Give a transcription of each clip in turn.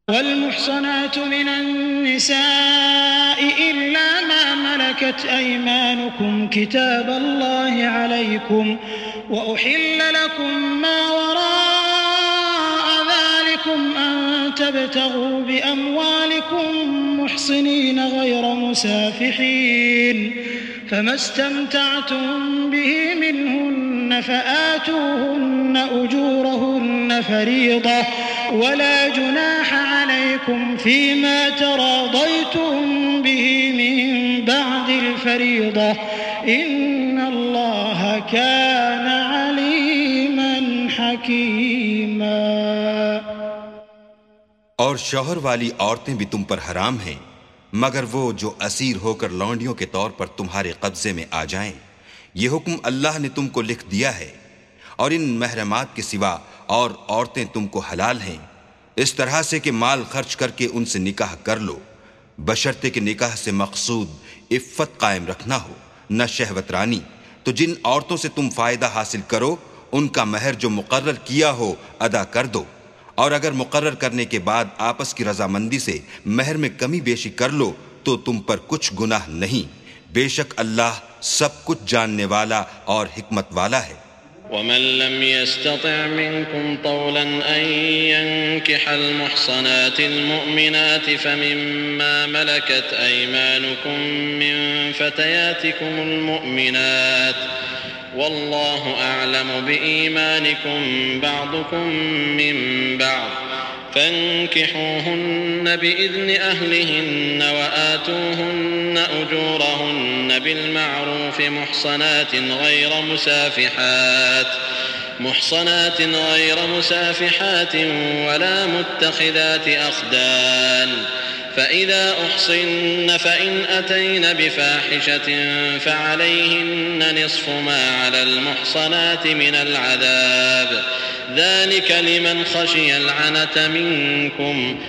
والمحصنات من النساء إلا ما ملكت أيمانكم كتاب الله عليكم وأحل لكم ما وراء ذلكم أن تبتغوا بأموالكم محصنين غير مسافحين فما استمتعتم به منهن فآتوهن أجورهن فريضة ولا جناح عليكم فيما تراضيتم به من بعد الفريضة إن الله كان عليما حكيما۔ اور شوہر والی عورتیں بھی تم پر حرام ہیں مگر وہ جو اسیر ہو کر لونڈیوں کے طور پر تمہارے قبضے میں آ جائیں۔ یہ حکم اللہ نے تم کو لکھ دیا ہے، اور ان محرمات کے سوا اور عورتیں تم کو حلال ہیں، اس طرح سے کہ مال خرچ کر کے ان سے نکاح کر لو، بشرطے کہ نکاح سے مقصود عفت قائم رکھنا ہو، نہ شہوت رانی۔ تو جن عورتوں سے تم فائدہ حاصل کرو ان کا مہر جو مقرر کیا ہو ادا کر دو، اور اگر مقرر کرنے کے بعد آپس کی رضامندی سے مہر میں کمی بیشی کر لو تو تم پر کچھ گناہ نہیں، بے شک اللہ سب کچھ جاننے والا اور حکمت والا ہے۔ ومن لم يستطع منكم طولا أن ينكح المحصنات المؤمنات فمما ملكت أيمانكم من فتياتكم المؤمنات والله أعلم بإيمانكم بعضكم من بعض فانكحوهن بإذن أهلهن وآتوهن أجورهن بالمعروف محصنات غير مسافحات ولا متخذات أخدان فإذا أحصن فإن أتين بفاحشة فعليهن نصف ما على المحصنات من العذاب ذلك لمن خشي العنة منكم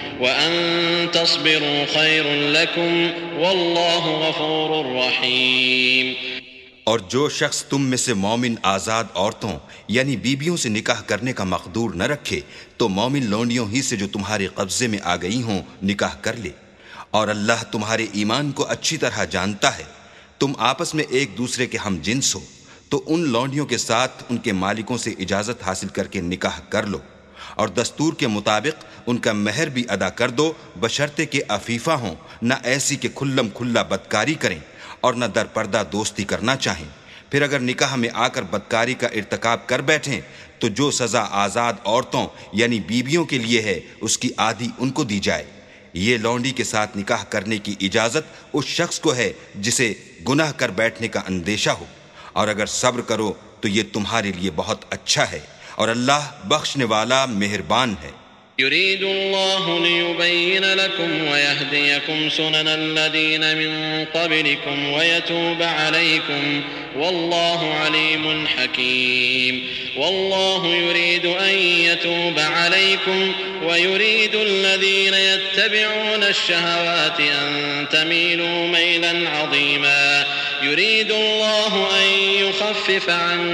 وأن تصبروا خير لكم والله غفور رحيم۔ اور جو شخص تم میں سے مومن آزاد عورتوں یعنی بیویوں سے نکاح کرنے کا مقدور نہ رکھے تو مومن لونڈیوں ہی سے جو تمہارے قبضے میں آ گئی ہوں نکاح کر لے، اور اللہ تمہارے ایمان کو اچھی طرح جانتا ہے۔ تم آپس میں ایک دوسرے کے ہم جنس ہو تو ان لونڈیوں کے ساتھ ان کے مالکوں سے اجازت حاصل کر کے نکاح کر لو، اور دستور کے مطابق ان کا مہر بھی ادا کر دو، بشرطے کہ عفیفہ ہوں، نہ ایسی کہ کھلم کھلا بدکاری کریں اور نہ در پردہ دوستی کرنا چاہیں۔ پھر اگر نکاح میں آ کر بدکاری کا ارتکاب کر بیٹھیں تو جو سزا آزاد عورتوں یعنی بیویوں کے لیے ہے اس کی آدھی ان کو دی جائے۔ یہ لونڈی کے ساتھ نکاح کرنے کی اجازت اس شخص کو ہے جسے گناہ کر بیٹھنے کا اندیشہ ہو، اور اگر صبر کرو تو یہ تمہارے لیے بہت اچھا ہے، اور اللہ بخشنے والا مہربان ہے۔ يريد الله ليبين لكم ويهديكم سنن الذين من قبلكم ويتوب عليكم والله عليم حكيم۔ والله يريد أن يتوب عليكم ويريد الذين يتبعون الشهوات أن تميلوا ميلا عظيما۔ يريد الله أن يخفف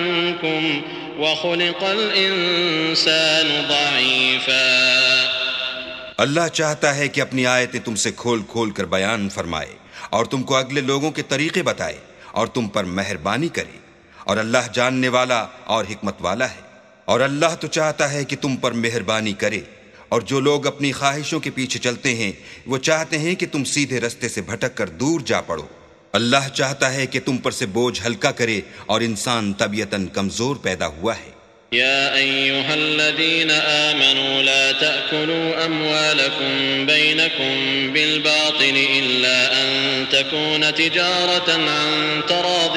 عنكم وَخُلِقَ الْإِنسَانُ ضَعِيفًا۔ اللہ چاہتا ہے کہ اپنی آیتیں تم سے کھول کھول کر بیان فرمائے اور تم کو اگلے لوگوں کے طریقے بتائے اور تم پر مہربانی کرے، اور اللہ جاننے والا اور حکمت والا ہے۔ اور اللہ تو چاہتا ہے کہ تم پر مہربانی کرے، اور جو لوگ اپنی خواہشوں کے پیچھے چلتے ہیں وہ چاہتے ہیں کہ تم سیدھے رستے سے بھٹک کر دور جا پڑو۔ اللہ چاہتا ہے کہ تم پر سے بوجھ ہلکا کرے، اور انسان طبیعتاً کمزور پیدا ہوا ہے۔ يا أيها الذين آمنوا لا تأكلوا أموالكم بينكم بالباطل إلا أن تكون تجارة عن تراض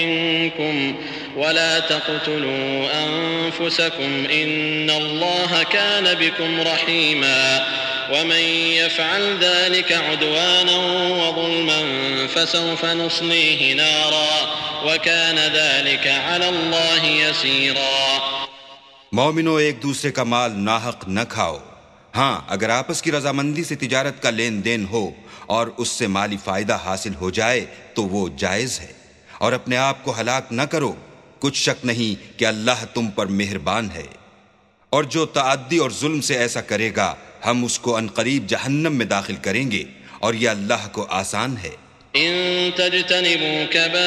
منكم ولا تقتلوا أنفسكم إن الله كان بكم رحيما ومن يفعل ذلك عدوانا وظلما فسوف نصليه نارا وكان ذلك على الله يسيرا۔ مومنو، ایک دوسرے کا مال ناحق نہ کھاؤ، ہاں اگر آپس کی رضامندی سے تجارت کا لین دین ہو اور اس سے مالی فائدہ حاصل ہو جائے تو وہ جائز ہے، اور اپنے آپ کو ہلاک نہ کرو، کچھ شک نہیں کہ اللہ تم پر مہربان ہے۔ اور جو تعدی اور ظلم سے ایسا کرے گا ہم اس کو عنقریب جہنم میں داخل کریں گے اور یہ اللہ کو آسان ہے۔ إن تجتنبوا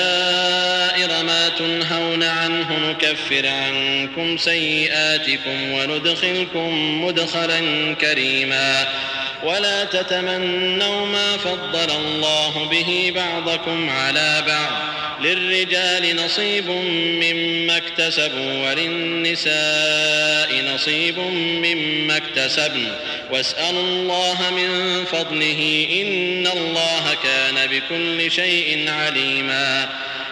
كبائر ما تنهون عنه نكفر عنكم سيئاتكم وندخلكم مدخلا كريما ولا تتمنوا ما فضل الله به بعضكم على بعض للرجال نصيب مما اكتسبوا وللنساء نصيب مما اكتسبن واسألوا الله من فضله إن الله كان بكل شيء عليما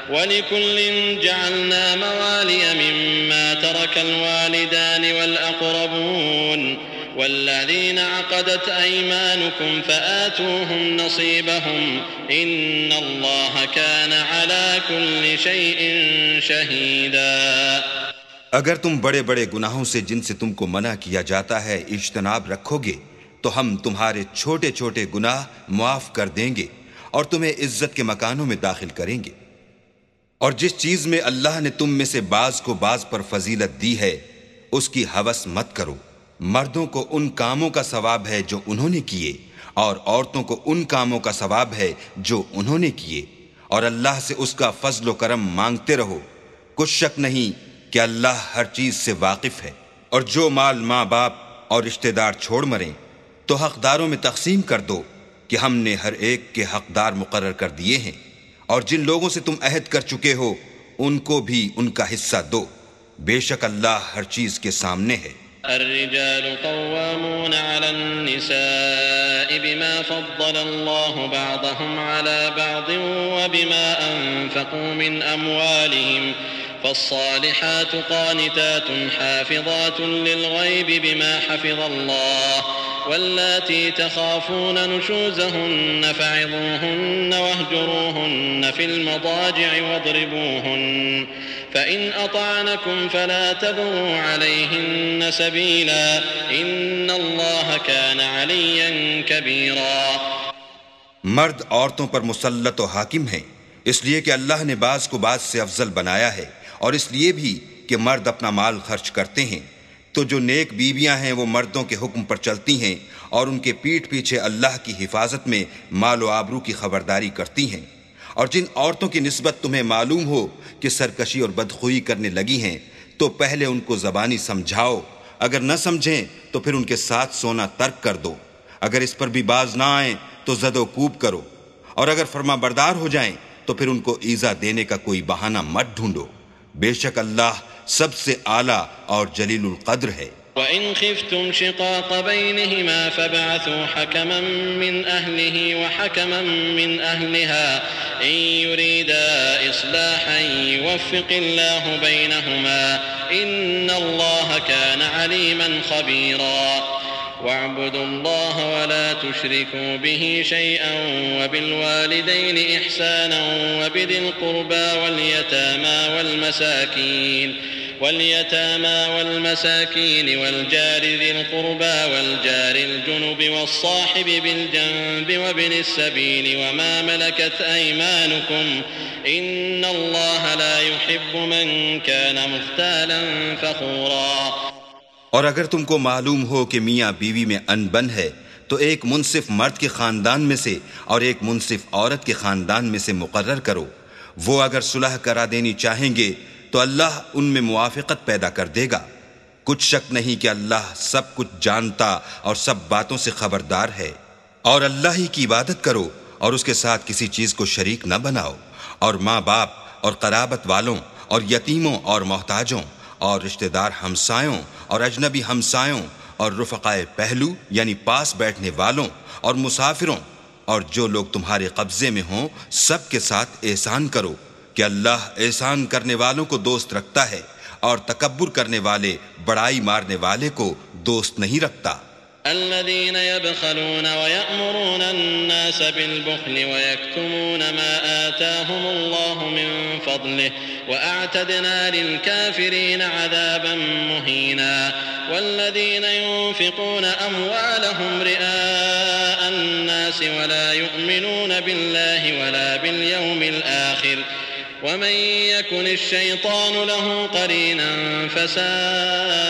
ولكل جعلنا موالي مما ترك الوالدان والأقربون والذين عقدت أيمانكم فآتوهم نصيبهم إن الله كان على كل شيء شهيدا۔ اگر تم بڑے بڑے گناہوں سے جن سے تم کو منع کیا جاتا ہے اجتناب رکھو گے تو ہم تمہارے چھوٹے چھوٹے گناہ معاف کر دیں گے اور تمہیں عزت کے مکانوں میں داخل کریں گے۔ اور جس چیز میں اللہ نے تم میں سے بعض کو بعض پر فضیلت دی ہے اس کی ہوس مت کرو۔ مردوں کو ان کاموں کا ثواب ہے جو انہوں نے کیے اور عورتوں کو ان کاموں کا ثواب ہے جو انہوں نے کیے، اور اللہ سے اس کا فضل و کرم مانگتے رہو، کچھ شک نہیں کہ اللہ ہر چیز سے واقف ہے۔ اور جو مال ماں باپ اور رشتہ دار چھوڑ مریں تو حقداروں میں تقسیم کر دو کہ ہم نے ہر ایک کے حقدار مقرر کر دیے ہیں، اور جن لوگوں سے تم عہد کر چکے ہو ان کو بھی ان کا حصہ دو، بے شک اللہ ہر چیز کے سامنے ہے۔ الرجال قوامون على النساء بما فضل الله بعضهم على بعض وبما أنفقوا من أموالهم فالصالحات قانتات حافظات للغيب بما حفظ الله واللاتي تخافون نشوزهن فعظوهن واهجروهن في المضاجع واضربوهن فإن أطعنكم فلا تبغوا عليهن سبيلا إن الله كان عليا كبيرا۔ مرد عورتوں پر مسلط و حاکم ہیں اس لیے کہ اللہ نے بعض کو بعض سے افضل بنایا ہے، اور اس لیے بھی کہ مرد اپنا مال خرچ کرتے ہیں، تو جو نیک بیویاں ہیں وہ مردوں کے حکم پر چلتی ہیں اور ان کے پیٹھ پیچھے اللہ کی حفاظت میں مال و آبرو کی خبرداری کرتی ہیں۔ اور جن عورتوں کی نسبت تمہیں معلوم ہو کہ سرکشی اور بدخوئی کرنے لگی ہیں تو پہلے ان کو زبانی سمجھاؤ، اگر نہ سمجھیں تو پھر ان کے ساتھ سونا ترک کر دو، اگر اس پر بھی باز نہ آئیں تو زد و کوب کرو، اور اگر فرما بردار ہو جائیں تو پھر ان کو ایذا دینے کا کوئی بہانہ مت ڈھونڈو، بے شک اللہ سب سے اعلیٰ اور جلیل القدر ہے۔ وَإِنْ خِفْتُمْ شِقَاقَ بَيْنِهِمَا فَابْعَثُوا حَكَمًا مِّنْ أَهْلِهِ وَحَكَمًا مِّنْ أَهْلِهَا إِن يُرِيدَا إِصْلَاحًا يُوَفِّقِ اللَّهُ بَيْنَهُمَا إِنَّ اللَّهَ كَانَ عَلِيمًا خَبِيرًا۔ وَاعْبُدُوا اللَّهَ وَلَا تُشْرِكُوا بِهِ شَيْئًا وَبِالْوَالِدَيْنِ إِحْسَانًا وَبِذِي الْقُرْبَى واليتامى والمساكين والجار ذي القربى والجار الجنب والصاحب بالجنب وابن السبيل وما ملكت أيمانكم إن الله لا يحب من كان مختالا فخورا۔ اور اگر تم کو معلوم ہو کہ میاں بیوی میں انبن ہے تو ایک منصف مرد کے خاندان میں سے اور ایک منصف عورت کے خاندان میں سے مقرر کرو، وہ اگر صلح کرا دینی چاہیں گے تو اللہ ان میں موافقت پیدا کر دے گا، کچھ شک نہیں کہ اللہ سب کچھ جانتا اور سب باتوں سے خبردار ہے۔ اور اللہ ہی کی عبادت کرو اور اس کے ساتھ کسی چیز کو شریک نہ بناؤ، اور ماں باپ اور قرابت والوں اور یتیموں اور محتاجوں اور رشتہ دار ہمسایوں اور اجنبی ہمسایوں اور رفقائے پہلو یعنی پاس بیٹھنے والوں اور مسافروں اور جو لوگ تمہارے قبضے میں ہوں سب کے ساتھ احسان کرو کہ اللہ احسان کرنے والوں کو دوست رکھتا ہے اور تکبر کرنے والے بڑائی مارنے والے کو دوست نہیں رکھتا۔ الذين يبخلون ويأمرون الناس بالبخل ويكتمون ما آتاهم الله من فضله وأعتدنا للكافرين عذابا مهينا والذين ينفقون أموالهم رئاء الناس ولا يؤمنون بالله ولا باليوم الآخر ومن يكن الشيطان له قرينا فساء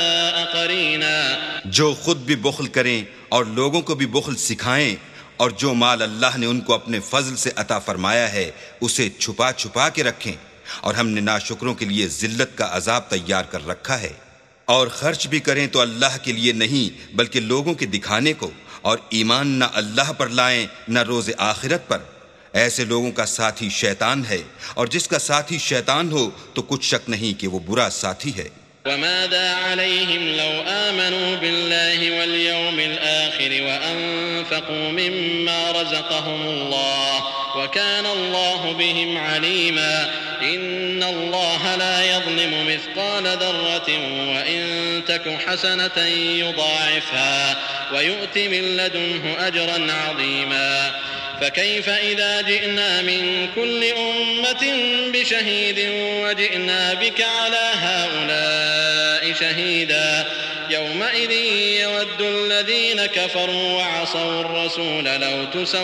قرينا جو خود بھی بخل کریں اور لوگوں کو بھی بخل سکھائیں، اور جو مال اللہ نے ان کو اپنے فضل سے عطا فرمایا ہے اسے چھپا چھپا کے رکھیں، اور ہم نے ناشکروں کے لیے ذلت کا عذاب تیار کر رکھا ہے۔ اور خرچ بھی کریں تو اللہ کے لیے نہیں بلکہ لوگوں کے دکھانے کو، اور ایمان نہ اللہ پر لائیں نہ روز آخرت پر۔ ایسے لوگوں کا ساتھی شیطان ہے، اور جس کا ساتھی شیطان ہو تو کچھ شک نہیں کہ وہ برا ساتھی ہے۔ وماذا عليهم لو آمنوا بالله واليوم الآخر وأنفقوا مما رزقهم الله وكان الله بهم عليما إن الله لا يظلم مثقال ذرة وإن تك حسنة يضاعفها ويؤت من لدنه أجرا عظيما فكيف إذا جئنا من كل أمة بشهيد وجئنا بك على هؤلاء شهيدا يومئذ يود الذين كفروا وعصوا الرسول لو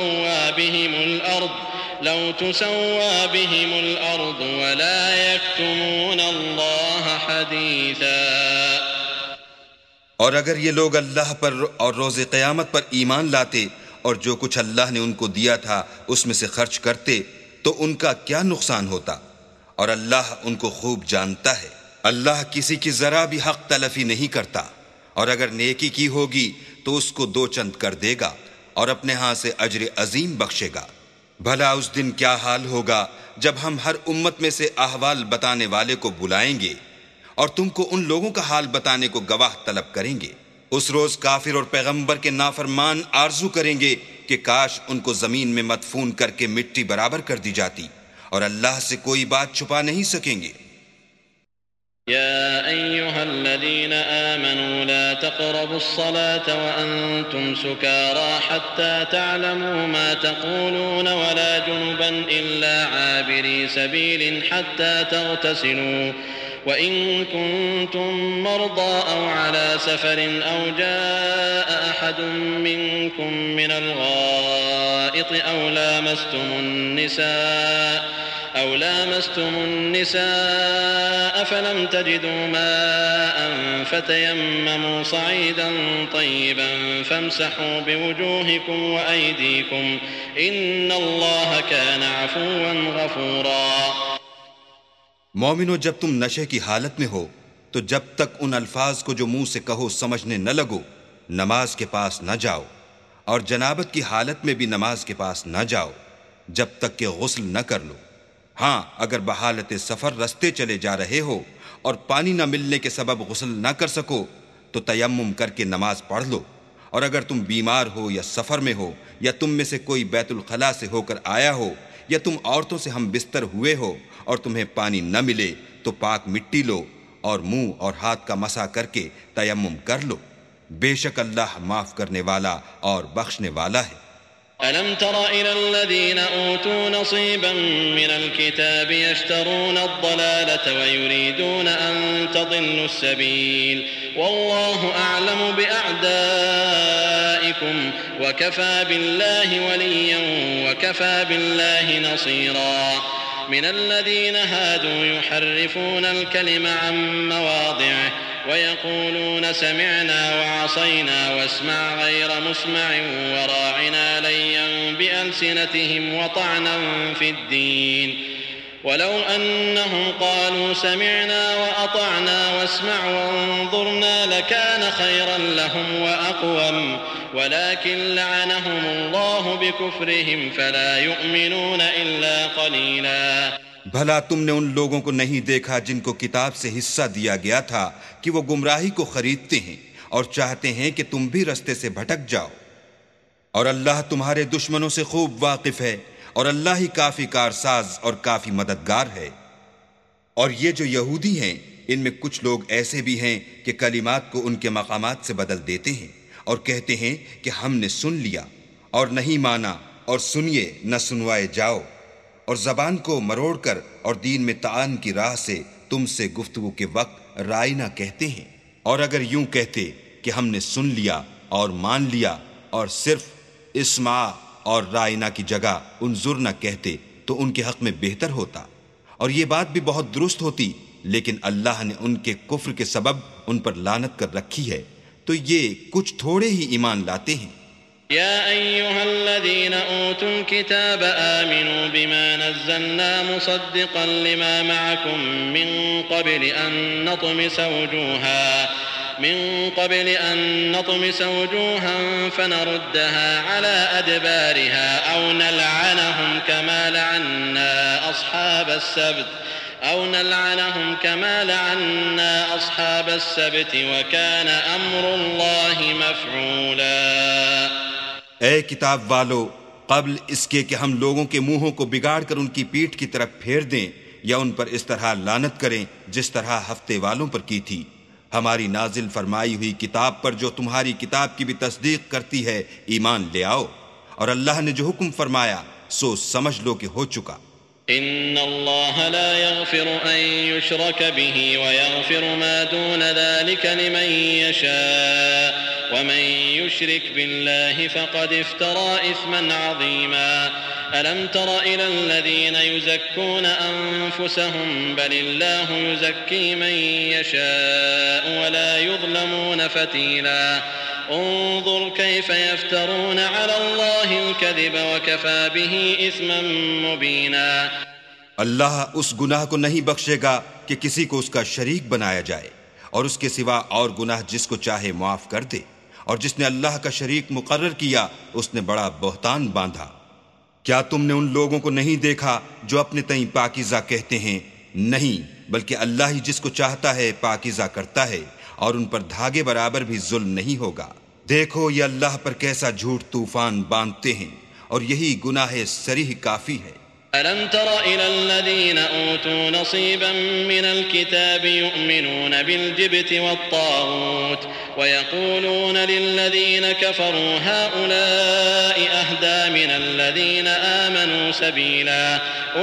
تسوى بهم الأرض ولا يكتمون الله حديثا۔ اور اگر یہ لوگ اللہ پر اور روز قیامت پر ایمان لاتے اور جو کچھ اللہ نے ان کو دیا تھا اس میں سے خرچ کرتے تو ان کا کیا نقصان ہوتا، اور اللہ ان کو خوب جانتا ہے۔ اللہ کسی کی ذرا بھی حق تلفی نہیں کرتا، اور اگر نیکی کی ہوگی تو اس کو 2 چند کر دے گا اور اپنے ہاں سے اجر عظیم بخشے گا۔ بھلا اس دن کیا حال ہوگا جب ہم ہر امت میں سے احوال بتانے والے کو بلائیں گے اور تم کو ان لوگوں کا حال بتانے کو گواہ طلب کریں گے۔ اس روز کافر اور پیغمبر کے نافرمان آرزو کریں گے کہ کاش ان کو زمین میں مدفون کر کے مٹی برابر کر دی جاتی، اور اللہ سے کوئی بات چھپا نہیں سکیں گے۔ يا أيها الذين آمنوا لا تقربوا الصلاة وأنتم سكارى حتى تعلموا ما تقولون ولا جنبا إلا عابري سبيل حتى تغتسلوا وإن كنتم مرضى أو على سفر أو جاء أحد منكم من الغائط أو لامستم النساء فلم تجدوا ماء فتيمموا صعيدا طيبا فامسحوا بوجوهكم وأيديكم إن الله كان عفوا غفورا۔ مومنو، جب تم نشے کی حالت میں ہو تو جب تک ان الفاظ کو جو منہ سے کہو سمجھنے نہ لگو نماز کے پاس نہ جاؤ، اور جنابت کی حالت میں بھی نماز کے پاس نہ جاؤ جب تک کہ غسل نہ کر لو۔ ہاں، اگر بحالت سفر رستے چلے جا رہے ہو اور پانی نہ ملنے کے سبب غسل نہ کر سکو تو تیمم کر کے نماز پڑھ لو، اور اگر تم بیمار ہو یا سفر میں ہو یا تم میں سے کوئی بیت الخلاء سے ہو کر آیا ہو یا تم عورتوں سے ہم بستر ہوئے ہو اور تمہیں پانی نہ ملے تو پاک مٹی لو اور منہ اور ہاتھ کا مسح کر کے تیمم کر لو، بے شک اللہ معاف کرنے والا اور بخشنے والا ہے۔ ألم تر إلى الذين أوتوا نصيبا من الكتاب يشترون الضلالة ويريدون أن تضلوا السبيل والله أعلم بأعدائكم وكفى بالله وليا وكفى بالله نصيرا من الذين هادوا يحرفون الكلم عن مواضعه ويقولون سمعنا وعصينا واسمع غير مسمع وراعنا ليا بألسنتهم وطعنا في الدين ولو أنهم قالوا سمعنا وأطعنا واسمع وانظرنا لكان خيرا لهم وأقوم ولكن لعنهم الله بكفرهم فلا يؤمنون إلا قليلا۔ بھلا تم نے ان لوگوں کو نہیں دیکھا جن کو کتاب سے حصہ دیا گیا تھا کہ وہ گمراہی کو خریدتے ہیں اور چاہتے ہیں کہ تم بھی رستے سے بھٹک جاؤ، اور اللہ تمہارے دشمنوں سے خوب واقف ہے، اور اللہ ہی کافی کارساز اور کافی مددگار ہے۔ اور یہ جو یہودی ہیں ان میں کچھ لوگ ایسے بھی ہیں کہ کلمات کو ان کے مقامات سے بدل دیتے ہیں اور کہتے ہیں کہ ہم نے سن لیا اور نہیں مانا، اور سنیے نہ سنوائے جاؤ، اور زبان کو مروڑ کر اور دین میں طعن کی راہ سے تم سے گفتگو کے وقت رائنا کہتے ہیں۔ اور اگر یوں کہتے کہ ہم نے سن لیا اور مان لیا اور صرف اسمع اور رائنا کی جگہ انظر نہ کہتے تو ان کے حق میں بہتر ہوتا، اور یہ بات بھی بہت درست ہوتی لیکن اللہ نے ان کے کفر کے سبب ان پر لعنت کر رکھی ہے، تو یہ کچھ تھوڑے ہی ایمان لاتے ہیں۔ يا أيها الذين أوتوا الكتاب آمنوا بما نزلنا مصدقا لما معكم من قبل أن نطمس وجوها فنردها على أدبارها أو نلعنهم كما لعنا أصحاب السبت وكان أمر الله مفعولا۔ اے کتاب والو، قبل اس کے کہ ہم لوگوں کے منہوں کو بگاڑ کر ان کی پیٹھ کی طرف پھیر دیں یا ان پر اس طرح لعنت کریں جس طرح ہفتے والوں پر کی تھی، ہماری نازل فرمائی ہوئی کتاب پر جو تمہاری کتاب کی بھی تصدیق کرتی ہے ایمان لے آؤ، اور اللہ نے جو حکم فرمایا سو سمجھ لو کہ ہو چکا۔ ان اللہ لا يغفر ان يشرك به ويغفر ما دون ذلك لمن يشاء ومن يشرك بالله فقد افترى اثما عظيما۔ الم تر الى الذين يزكون انفسهم بل الله يزكي من يشاء ولا يظلمون فتيلا۔ انظر كيف يفترون على الله الكذب وكفى به اثما مبينا۔ اللہ اس گناہ کو نہیں بخشے گا کہ کسی کو اس کا شریک بنایا جائے، اور اس کے سوا اور گناہ جس کو چاہے معاف کر دے، اور جس نے اللہ کا شریک مقرر کیا اس نے بڑا بہتان باندھا۔ کیا تم نے ان لوگوں کو نہیں دیکھا جو اپنے تئیں پاکیزہ کہتے ہیں؟ نہیں، بلکہ اللہ ہی جس کو چاہتا ہے پاکیزہ کرتا ہے، اور ان پر دھاگے برابر بھی ظلم نہیں ہوگا۔ دیکھو یہ اللہ پر کیسا جھوٹ طوفان باندھتے ہیں، اور یہی گناہ صریح کافی ہے۔ ألم تر إلى الذين أوتوا نصيبا من الكتاب يؤمنون بالجبت والطاغوت ويقولون للذين كفروا هؤلاء أهدى من الذين آمنوا سبيلا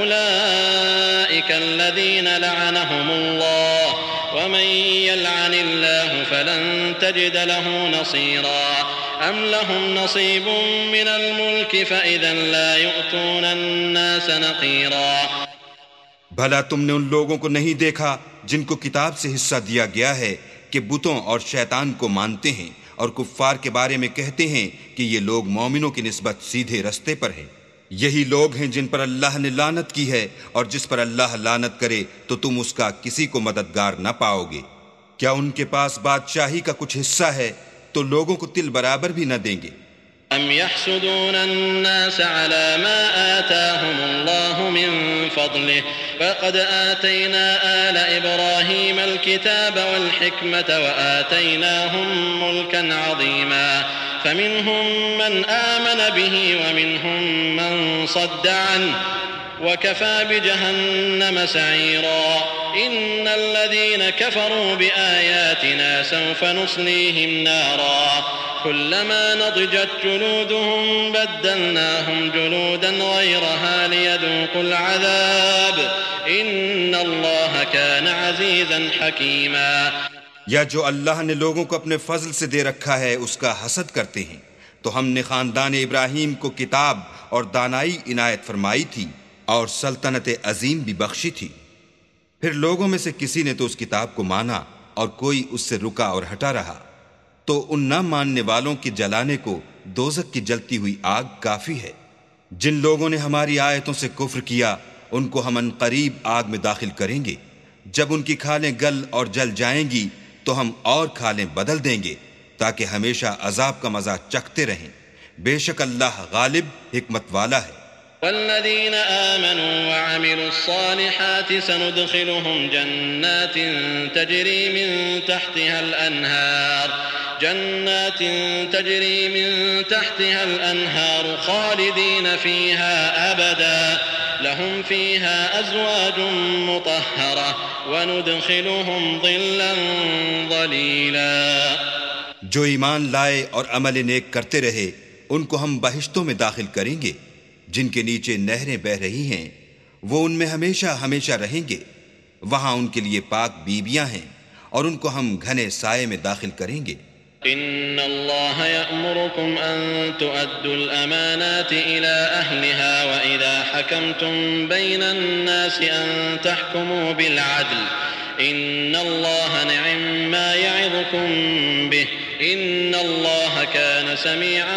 أولئك الذين لعنهم الله ومن يلعن الله فلن تجد له نصيرا۔ أم لهم نصيب من الملك فإذا لا يؤتون الناس نقيرا۔ بھلا تم نے ان لوگوں کو نہیں دیکھا جن کو کتاب سے حصہ دیا گیا ہے کہ بتوں اور شیطان کو مانتے ہیں، اور کفار کے بارے میں کہتے ہیں کہ یہ لوگ مومنوں کی نسبت سیدھے رستے پر ہیں۔ یہی لوگ ہیں جن پر اللہ نے لعنت کی ہے، اور جس پر اللہ لعنت کرے تو تم اس کا کسی کو مددگار نہ پاؤ گے۔ کیا ان کے پاس بادشاہی کا کچھ حصہ ہے تو لوگوں کو تل برابر بھی نہ دیں گے۔ ام يحسدون الناس على ما آتاهم الله من فضله فقد آتينا آل إبراهيم الكتاب والحكمة وآتيناهم ملكا عظيما فمنهم من آمن به ومنهم من صد عنه وكفى بجهنم سعيرا۔ إن الذين كفروا بآياتنا سوف نصليهم نارا كلما نضجت جلودهم بدلناهم جلودا غيرها ليذوقوا العذاب إن الله كان عزيزا حكيما۔ یا جو اللہ نے لوگوں کو اپنے فضل سے دے رکھا ہے اس کا حسد کرتے ہیں، تو ہم نے خاندان ابراہیم کو کتاب اور دانائی عنایت فرمائی تھی اور سلطنت عظیم بھی بخشی تھی۔ پھر لوگوں میں سے کسی نے تو اس کتاب کو مانا اور کوئی اس سے رکا اور ہٹا رہا، تو ان نہ ماننے والوں کے جلانے کو دوزخ کی جلتی ہوئی آگ کافی ہے۔ جن لوگوں نے ہماری آیتوں سے کفر کیا ان کو ہم عنقریب آگ میں داخل کریں گے، جب ان کی کھالیں گل اور جل جائیں گی تو ہم اور کھالیں بدل دیں گے تاکہ ہمیشہ عذاب کا مزہ چکھتے رہیں۔ بے شک اللہ غالب حکمت والا ہے۔ والذين آمنوا وعملوا الصالحات سندخلهم جنات تجري من تحتها الأنهار خالدين فيها أبدا لهم فيها أزواج مطهرة وندخلهم ظلا ظليلا۔ جو ایمان لائے اور عمل نیک کرتے رہے ان کو ہم بہشتوں میں داخل کریں گے جن کے نیچے نہریں بہہ رہی ہیں، وہ ان میں ہمیشہ ہمیشہ رہیں گے۔ وہاں ان کے لیے پاک بیویاں ہیں اور ان کو ہم گھنے سائے میں داخل کریں گے۔ ان اللہ یأمرکم ان تؤدوا الامانات الى اہلها واذا حکمتم بین الناس ان تحکموا بالعدل إن الله نعم ما يعظكم به إن الله كان سميعا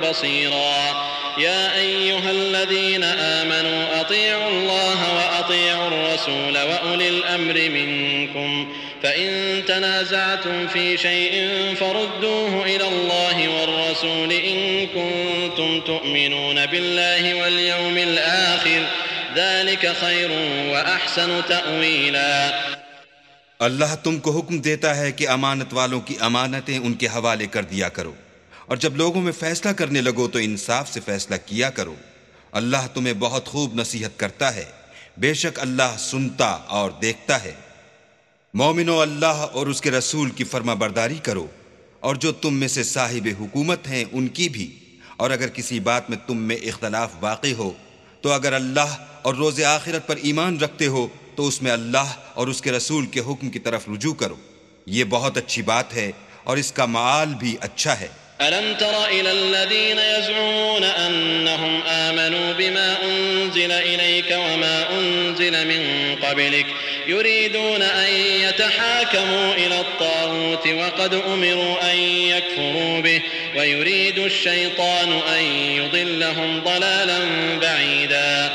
بصيرا يا أيها الذين آمنوا أطيعوا الله وأطيعوا الرسول وأولي الأمر منكم فإن تنازعتم في شيء فردوه إلى الله والرسول إن كنتم تؤمنون بالله واليوم الآخر ذلك خير وأحسن تأويلا۔ اللہ تم کو حکم دیتا ہے کہ امانت والوں کی امانتیں ان کے حوالے کر دیا کرو، اور جب لوگوں میں فیصلہ کرنے لگو تو انصاف سے فیصلہ کیا کرو۔ اللہ تمہیں بہت خوب نصیحت کرتا ہے، بے شک اللہ سنتا اور دیکھتا ہے۔ مومنو، اللہ اور اس کے رسول کی فرما برداری کرو، اور جو تم میں سے صاحب حکومت ہیں ان کی بھی، اور اگر کسی بات میں تم میں اختلاف واقع ہو تو اگر اللہ اور روز آخرت پر ایمان رکھتے ہو تو اس میں اللہ اور اس کے رسول کے حکم کی طرف رجوع کرو، یہ بہت اچھی بات ہے اور اس کا معال بھی اچھا ہے۔ ألم تر إلى الذين يزعمون أنهم آمنوا بما أنزل إليك وما أنزل من قبلك يريدون أن يتحاكموا إلى الطاغوت وقد أمروا أن يكفروا به ويريد الشيطان أن يضلهم ضلالا بعيدا۔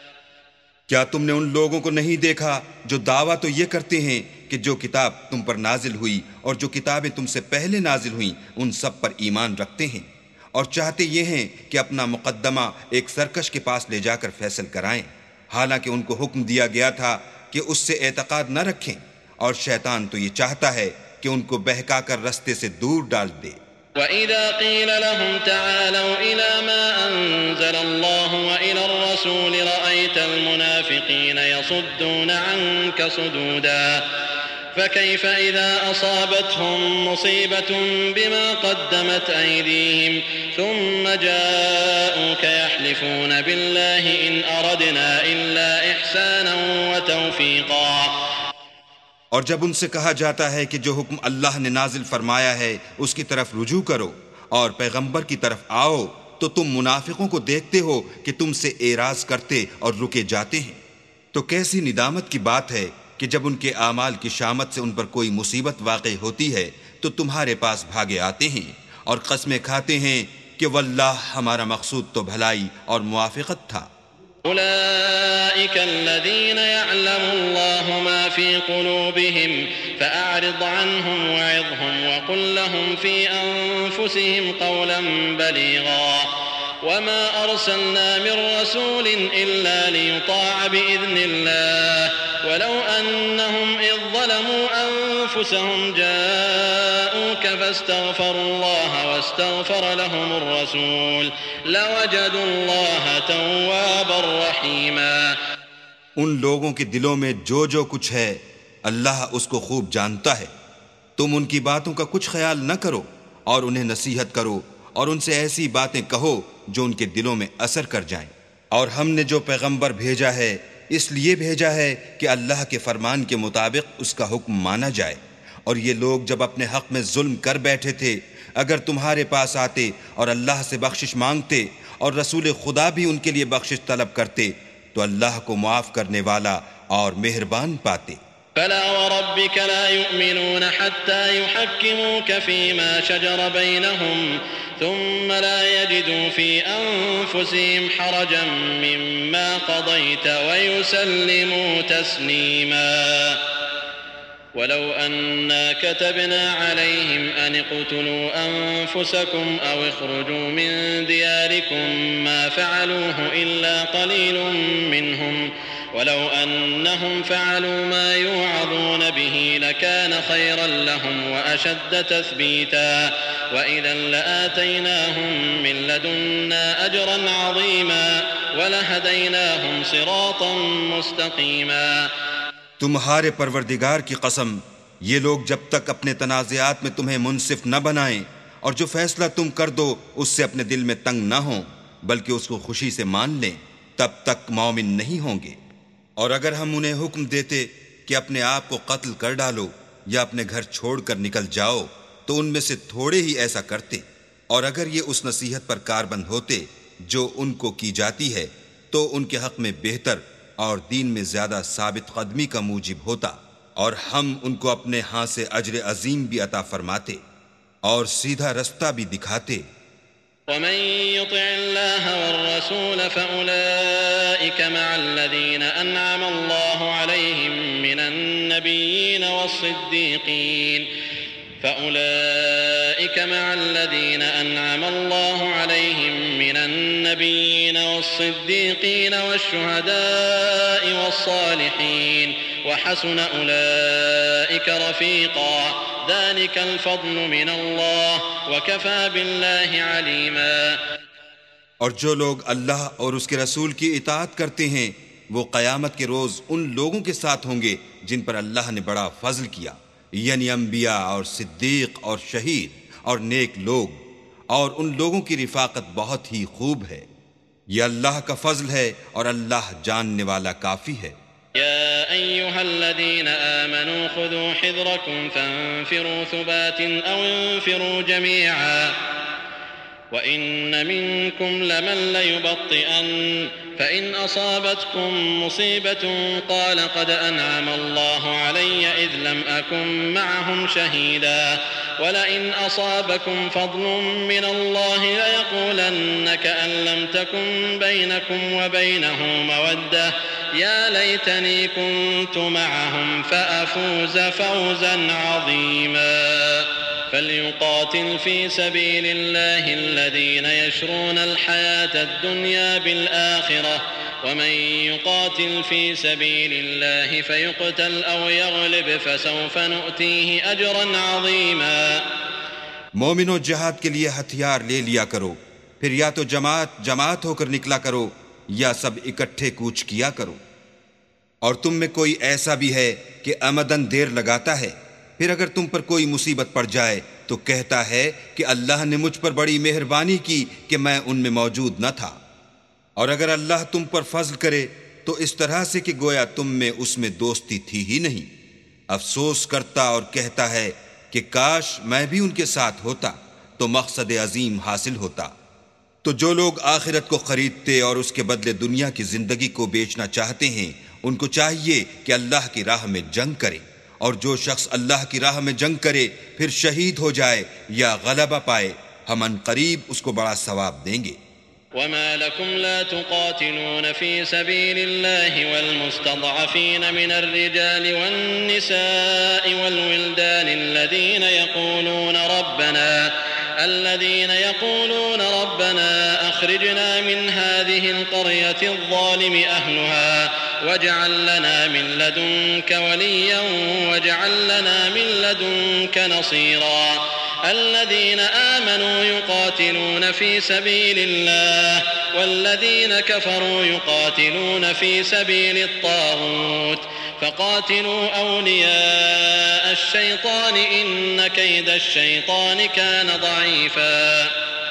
کیا تم نے ان لوگوں کو نہیں دیکھا جو دعویٰ تو یہ کرتے ہیں کہ جو کتاب تم پر نازل ہوئی اور جو کتابیں تم سے پہلے نازل ہوئیں ان سب پر ایمان رکھتے ہیں، اور چاہتے یہ ہیں کہ اپنا مقدمہ ایک سرکش کے پاس لے جا کر فیصل کرائیں، حالانکہ ان کو حکم دیا گیا تھا کہ اس سے اعتقاد نہ رکھیں، اور شیطان تو یہ چاہتا ہے کہ ان کو بہکا کر رستے سے دور ڈال دے۔ وَإِذَا قِيلَ لَهُمْ تَعَالَوْا إِلَى مَا أَنزَلَ اللَّهُ وَإِلَى الرَّسُولِ رَأَيْتَ الْمُنَافِقِينَ يَصُدُّونَ عَنكَ صُدُودًا فَكَيْفَ إِذَا أَصَابَتْهُم مُّصِيبَةٌ بِمَا قَدَّمَتْ أَيْدِيهِمْ ثُمَّ جَاءُوكَ يَحْلِفُونَ بِاللَّهِ إِنْ أَرَدْنَا إِلَّا إِحْسَانًا وَتَوْفِيقًا۔ اور جب ان سے کہا جاتا ہے کہ جو حکم اللہ نے نازل فرمایا ہے اس کی طرف رجوع کرو اور پیغمبر کی طرف آؤ تو تم منافقوں کو دیکھتے ہو کہ تم سے اعراض کرتے اور رکے جاتے ہیں، تو کیسی ندامت کی بات ہے کہ جب ان کے اعمال کی شامت سے ان پر کوئی مصیبت واقع ہوتی ہے تو تمہارے پاس بھاگے آتے ہیں اور قسمیں کھاتے ہیں کہ واللہ ہمارا مقصود تو بھلائی اور موافقت تھا۔ أولئك الذين يعلم الله ما في قلوبهم فأعرض عنهم وعظهم وقل لهم في أنفسهم قولا بليغا وما أرسلنا من رسول إلا ليطاع بإذن الله ولو أنهم إذ ظلموا أنفسهم جاءوك فاستغفروا الله واستغفر لهم الرسول لوجدوا الله توابا رحيما۔ ان لوگوں کے دلوں میں جو کچھ ہے اللہ اس کو خوب جانتا ہے، تم ان کی باتوں کا کچھ خیال نہ کرو اور انہیں نصیحت کرو اور ان سے ایسی باتیں کہو جو ان کے دلوں میں اثر کر جائیں۔ اور ہم نے جو پیغمبر بھیجا ہے اس لیے بھیجا ہے کہ اللہ کے فرمان کے مطابق اس کا حکم مانا جائے، اور یہ لوگ جب اپنے حق میں ظلم کر بیٹھے تھے اگر تمہارے پاس آتے اور اللہ سے بخشش مانگتے اور رسول خدا بھی ان کے لیے بخشش طلب کرتے تو اللہ کو معاف کرنے والا اور مہربان پاتے۔ فلا وربك لا يؤمنون حتى يحكموك فيما شجر بينهم ثم لا يجدوا في أنفسهم حرجا مما قضيت ويسلموا تسليما ولو أنا كتبنا عليهم أن اقتلوا أنفسكم أو اخرجوا من دياركم ما فعلوه إلا قليل منهم ولو أنهم فعلوا ما يوعظون به لكان خيرا لهم وأشد تثبيتا وإذا لآتيناهم من لدنا أجرا عظيما ولهديناهم صراطا مستقيما۔ تمہارے پروردگار کی قسم، یہ لوگ جب تک اپنے تنازعات میں تمہیں منصف نہ بنائیں اور جو فیصلہ تم کر دو اس سے اپنے دل میں تنگ نہ ہوں بلکہ اس کو خوشی سے مان لیں، تب تک مومن نہیں ہوں گے۔ اور اگر ہم انہیں حکم دیتے کہ اپنے آپ کو قتل کر ڈالو یا اپنے گھر چھوڑ کر نکل جاؤ تو ان میں سے تھوڑے ہی ایسا کرتے، اور اگر یہ اس نصیحت پر کاربند ہوتے جو ان کو کی جاتی ہے تو ان کے حق میں بہتر اور دین میں زیادہ ثابت قدمی کا موجب ہوتا۔ اور ہم ان کو اپنے ہاں سے اجر عظیم بھی عطا فرماتے اور سیدھا رستہ بھی دکھاتے۔ ومن يطع الله والرسول فأولئك مع الذين أنعم الله عليهم من النبيين والصديقين فأولئك مع الذين أنعم الله عليهم من النبيين والصديقين والشهداء والصالحين وحسن أولئك رفيقا ذلك الفضل من الله وكفى بالله عليما۔ اور جو لوگ اللہ اور اس کے رسول کی اطاعت کرتے ہیں وہ قیامت کے روز ان لوگوں کے ساتھ ہوں گے جن پر اللہ نے بڑا فضل کیا، یعنی انبیاء اور صدیق اور شہید اور نیک لوگ، اور ان لوگوں کی رفاقت بہت ہی خوب ہے۔ یہ اللہ کا فضل ہے اور اللہ جاننے والا کافی ہے۔ يا أيها الذين آمنوا خذوا حذركم فانفروا ثبات أو انفروا جميعا وإن منكم لمن ليبطئن فإن أصابتكم مصيبة قال قد أنعم الله علي إذ لم أكن معهم شهيدا ولئن أصابكم فضل من الله ليقولن كأن لم تكن بينكم وبينه مودة يا ليتني كنت معهم فأفوز فوزا عظيما۔ فليقاتل في سبيل الله الذين يشرون الحياة الدنيا بالآخرة ومن يقاتل في سبيل الله فيقتل أو يغلب فسوف نؤتيه أجرا عظيما۔ مومنو، جہاد کے لیے ہتھیار لے لیا کرو، پھر یا تو جماعت ہو کر نکلا کرو یا سب اکٹھے کوچ کیا کرو۔ اور تم میں کوئی ایسا بھی ہے کہ عمدن دیر لگاتا ہے، پھر اگر تم پر کوئی مصیبت پڑ جائے تو کہتا ہے کہ اللہ نے مجھ پر بڑی مہربانی کی کہ میں ان میں موجود نہ تھا۔ اور اگر اللہ تم پر فضل کرے تو اس طرح سے کہ گویا تم میں اس میں دوستی تھی ہی نہیں، افسوس کرتا اور کہتا ہے کہ کاش میں بھی ان کے ساتھ ہوتا تو مقصد عظیم حاصل ہوتا۔ تو جو لوگ آخرت کو خریدتے اور اس کے بدلے دنیا کی زندگی کو بیچنا چاہتے ہیں ان کو چاہیے کہ اللہ کی راہ میں جنگ کریں، اور جو شخص اللہ کی راہ میں جنگ کرے پھر شہید ہو جائے یا غلبہ پائے ہم ان قریب اس کو بڑا ثواب دیں گے۔ وما لكم لا تقاتلون في سبيل الله والمستضعفين من الرجال والنساء والولدان الذين يقولون ربنا أخرجنا من هذه القرية الظالم أهلها واجعل لنا من لدنك وليا واجعل لنا من لدنك نصيرا الذين آمنوا يقاتلون في سبيل الله والذين كفروا يقاتلون في سبيل الطاغوت فقاتلوا أولياء الشيطان إن كيد الشيطان كان ضعيفا۔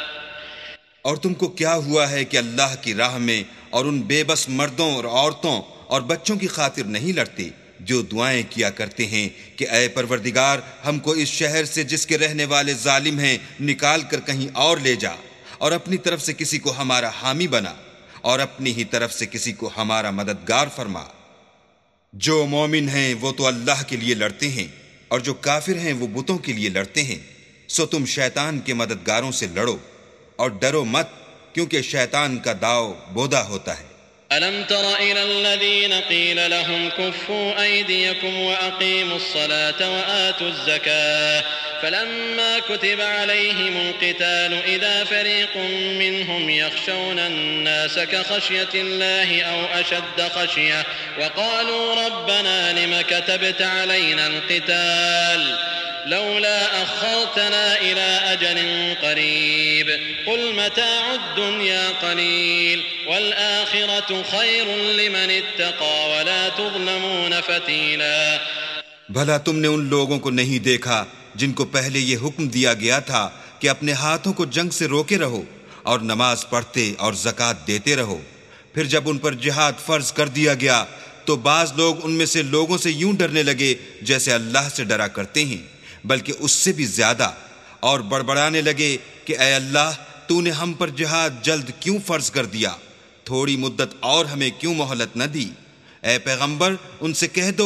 اور تم کو کیا ہوا ہے کہ اللہ کی راہ میں اور ان بے بس مردوں اور عورتوں اور بچوں کی خاطر نہیں لڑتے جو دعائیں کیا کرتے ہیں کہ اے پروردگار ہم کو اس شہر سے جس کے رہنے والے ظالم ہیں نکال کر کہیں اور لے جا، اور اپنی طرف سے کسی کو ہمارا حامی بنا اور اپنی ہی طرف سے کسی کو ہمارا مددگار فرما۔ جو مومن ہیں وہ تو اللہ کے لیے لڑتے ہیں اور جو کافر ہیں وہ بتوں کے لیے لڑتے ہیں، سو تم شیطان کے مددگاروں سے لڑو اور ڈرو مت، کیونکہ شیطان کا داؤ بودا ہوتا ہے۔ ألم تر إلى الذين قيل لهم كفوا أيديكم وأقيموا الصلاة وآتوا الزكاة فلما كتب عليهم القتال إذا فريق منهم يخشون الناس كخشية الله أو أشد خشية وقالوا ربنا لم كتبت علينا القتال لولا أخرتنا إلى أجل قريب قل متاع الدنيا قليل والآخرة خير لمن اتقى ولا تظلمون فتيلا۔ بھلا تم نے ان لوگوں کو نہیں دیکھا جن کو پہلے یہ حکم دیا گیا تھا کہ اپنے ہاتھوں کو جنگ سے روکے رہو اور نماز پڑھتے اور زکوٰۃ دیتے رہو، پھر جب ان پر جہاد فرض کر دیا گیا تو بعض لوگ ان میں سے لوگوں سے یوں ڈرنے لگے جیسے اللہ سے ڈرا کرتے ہیں، بلکہ اس سے بھی زیادہ، اور بڑبڑانے لگے کہ اے اللہ تو نے ہم پر جہاد جلد کیوں فرض کر دیا، تھوڑی مدت اور ہمیں کیوں مہلت نہ دی۔ اے پیغمبر ان سے کہہ دو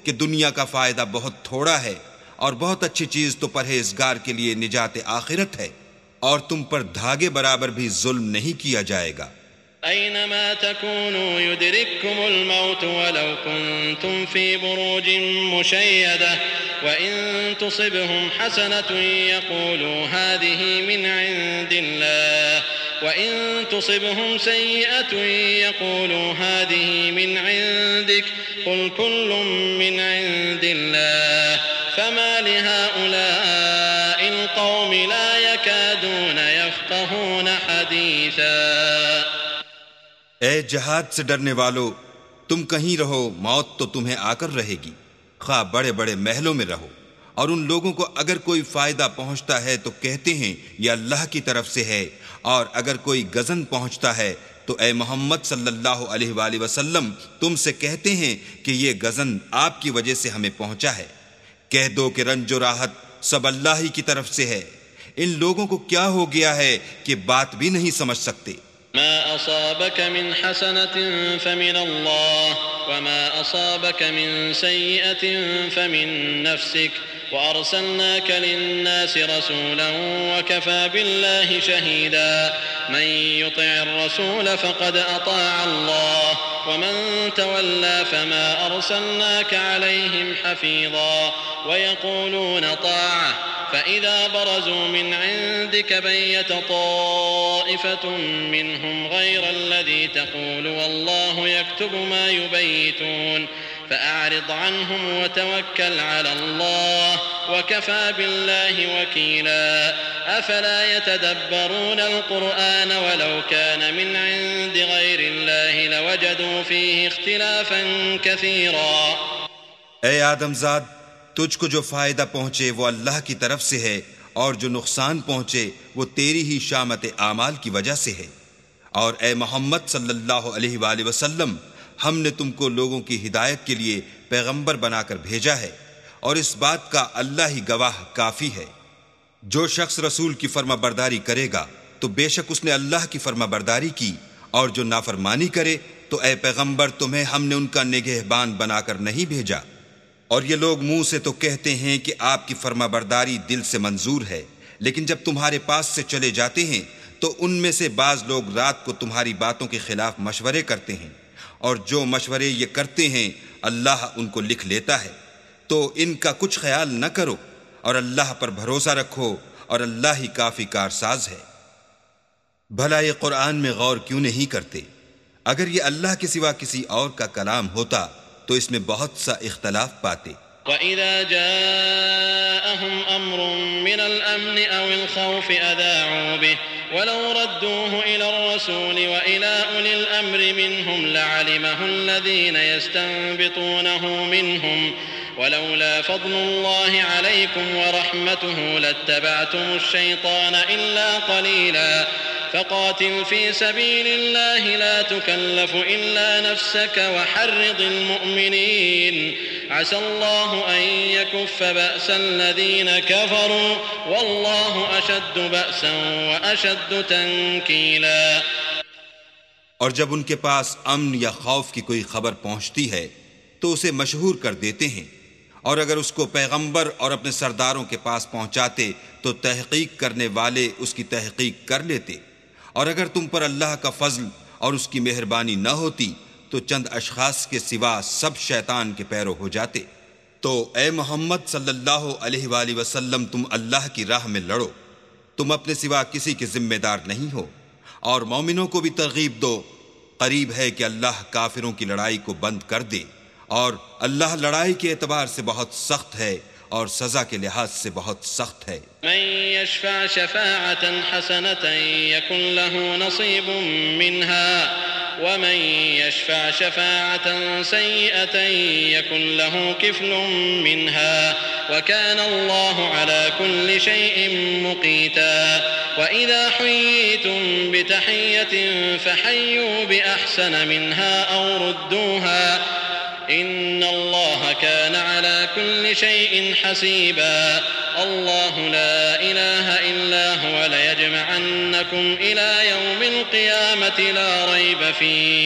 کہ دنیا کا فائدہ بہت تھوڑا ہے اور بہت اچھی چیز تو پرہیزگار کے لیے نجات آخرت ہے، اور تم پر دھاگے برابر بھی ظلم نہیں کیا جائے گا۔ أينما تكونوا يدرككم الموت ولو كنتم في بروج مشيدة وإن تصبهم حسنة يقولوا هذه من عند الله وإن تصبهم سيئة يقولوا هذه من عندك قل كل من عند الله فما لهؤلاء القوم لا يكادون يفقهون حديثا۔ اے جہاد سے ڈرنے والو، تم کہیں رہو موت تو تمہیں آ کر رہے گی، خواہ بڑے بڑے محلوں میں رہو، اور ان لوگوں کو اگر کوئی فائدہ پہنچتا ہے تو کہتے ہیں یہ اللہ کی طرف سے ہے، اور اگر کوئی غضن پہنچتا ہے تو اے محمد صلی اللہ علیہ وآلہ وسلم تم سے کہتے ہیں کہ یہ غضن آپ کی وجہ سے ہمیں پہنچا ہے۔ کہہ دو کہ رنج و راحت سب اللہ ہی کی طرف سے ہے۔ ان لوگوں کو کیا ہو گیا ہے کہ بات بھی نہیں سمجھ سکتے۔ ما أصابك من حسنة فمن الله وما أصابك من سيئة فمن نفسك وأرسلناك للناس رسولا وكفى بالله شهيدا من يطع الرسول فقد أطاع الله ومن تولى فما أرسلناك عليهم حفيظا ويقولون طاعة فإذا برزوا من عندك بيت طائفة منهم غير الذي تقول والله يكتب ما يبيتون فأعرض عنهم وتوكل على الله وكفى بالله وكيلا أفلا يتدبرون القرآن ولو كان من عند غير الله لوجدوا فيه اختلافا كثيرا۔ اے آدم زاد، تجھ کو جو فائدہ پہنچے وہ اللہ کی طرف سے ہے، اور جو نقصان پہنچے وہ تیری ہی شامت اعمال کی وجہ سے ہے۔ اور اے محمد صلی اللہ علیہ وآلہ وسلم، ہم نے تم کو لوگوں کی ہدایت کے لیے پیغمبر بنا کر بھیجا ہے، اور اس بات کا اللہ ہی گواہ کافی ہے۔ جو شخص رسول کی فرما برداری کرے گا تو بے شک اس نے اللہ کی فرما برداری کی، اور جو نافرمانی کرے تو اے پیغمبر تمہیں ہم نے ان کا نگہبان بنا کر نہیں بھیجا۔ اور یہ لوگ منہ سے تو کہتے ہیں کہ آپ کی فرما برداری دل سے منظور ہے، لیکن جب تمہارے پاس سے چلے جاتے ہیں تو ان میں سے بعض لوگ رات کو تمہاری باتوں کے خلاف مشورے کرتے ہیں، اور جو مشورے یہ کرتے ہیں اللہ ان کو لکھ لیتا ہے۔ تو ان کا کچھ خیال نہ کرو، اور اللہ پر بھروسہ رکھو، اور اللہ ہی کافی کارساز ہے۔ بھلا یہ قرآن میں غور کیوں نہیں کرتے؟ اگر یہ اللہ کے سوا کسی اور کا کلام ہوتا تو اس میں بہت سا اختلاف پاتے۔ وَإِذَا جَاءَهُمْ أَمْرٌ مِّنَ الْأَمْنِ أَوِ الْخَوْفِ أَذَاعُوا بِهِ وَلَوْ رَدُّوهُ إِلَى الرَّسُولِ وَإِلَى أُولِي الْأَمْرِ مِنْهُمْ لَعَلِمَهُ الَّذِينَ يَسْتَنبِطُونَهُ مِنْهُمْ وَلَوْلَا فَضْلُ اللَّهِ عَلَيْكُمْ وَرَحْمَتُهُ لَاتَّبَعْتُمُ الشَّيْطَانَ إِلَّا قَلِيلًا فقاتل في سبيل الله لا تكلف إلا نفسك وحرض المؤمنين عسى الله أن يكف بأس الذين كفروا والله أشد بأسا وأشد تنكيلا۔ اور جب ان کے پاس امن یا خوف کی کوئی خبر پہنچتی ہے تو اسے مشہور کر دیتے ہیں، اور اگر اس کو پیغمبر اور اپنے سرداروں کے پاس پہنچاتے تو تحقیق کرنے والے اس کی تحقیق کر لیتے، اور اگر تم پر اللہ کا فضل اور اس کی مہربانی نہ ہوتی تو چند اشخاص کے سوا سب شیطان کے پیرو ہو جاتے۔ تو اے محمد صلی اللہ علیہ وآلہ وسلم تم اللہ کی راہ میں لڑو، تم اپنے سوا کسی کے ذمہ دار نہیں ہو، اور مومنوں کو بھی ترغیب دو، قریب ہے کہ اللہ کافروں کی لڑائی کو بند کر دے، اور اللہ لڑائی کے اعتبار سے بہت سخت ہے اور سزا کے لحاظ سے بہت سخت ہے۔ من يشفع شفاعة حسنة يكن له نصيب منها ومن يشفع شفاعة سيئة يكن له كفل منها وكان الله على كل شيء مقيتا۔ وإذا حييتم بتحية فحيوا بأحسن منها أو ردوها إن الله كان على كل شيء حسيبا۔ الله لا إله إلا هو ليجمعنكم إلى يوم القيامة لا ريب فيه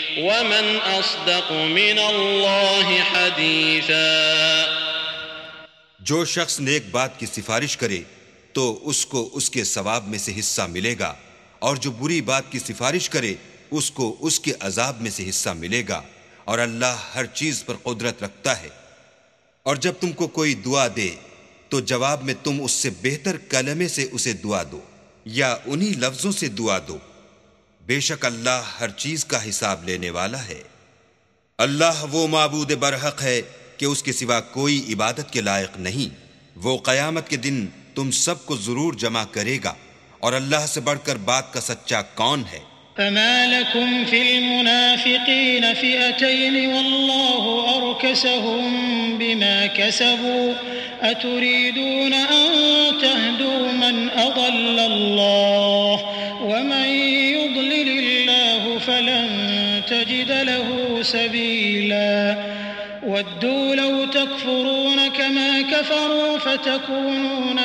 ومن أصدق من الله حديثا. جو شخص نیک بات کی سفارش کرے تو اس کو اس کے ثواب میں سے حصہ ملے گا، اور جو بری بات کی سفارش کرے اس کو اس کے عذاب میں سے حصہ ملے گا، اور اللہ ہر چیز پر قدرت رکھتا ہے. اور جب تم کو کوئی دعا دے تو جواب میں تم اس سے بہتر کلمے سے اسے دعا دو یا انہی لفظوں سے دعا دو. بے شک اللہ ہر چیز کا حساب لینے والا ہے. اللہ وہ معبود برحق ہے کہ اس کے سوا کوئی عبادت کے لائق نہیں. وہ قیامت کے دن تم سب کو ضرور جمع کرے گا، اور اللہ سے بڑھ کر بات کا سچا کون ہے؟ فما لكم في المنافقين فئتين والله أركسهم بما كسبوا أتريدون أن تهدوا من أضل الله ومن يضلل الله فلن تجد له سبيلا. ودوا لو تكفرون كما كفروا فتكونون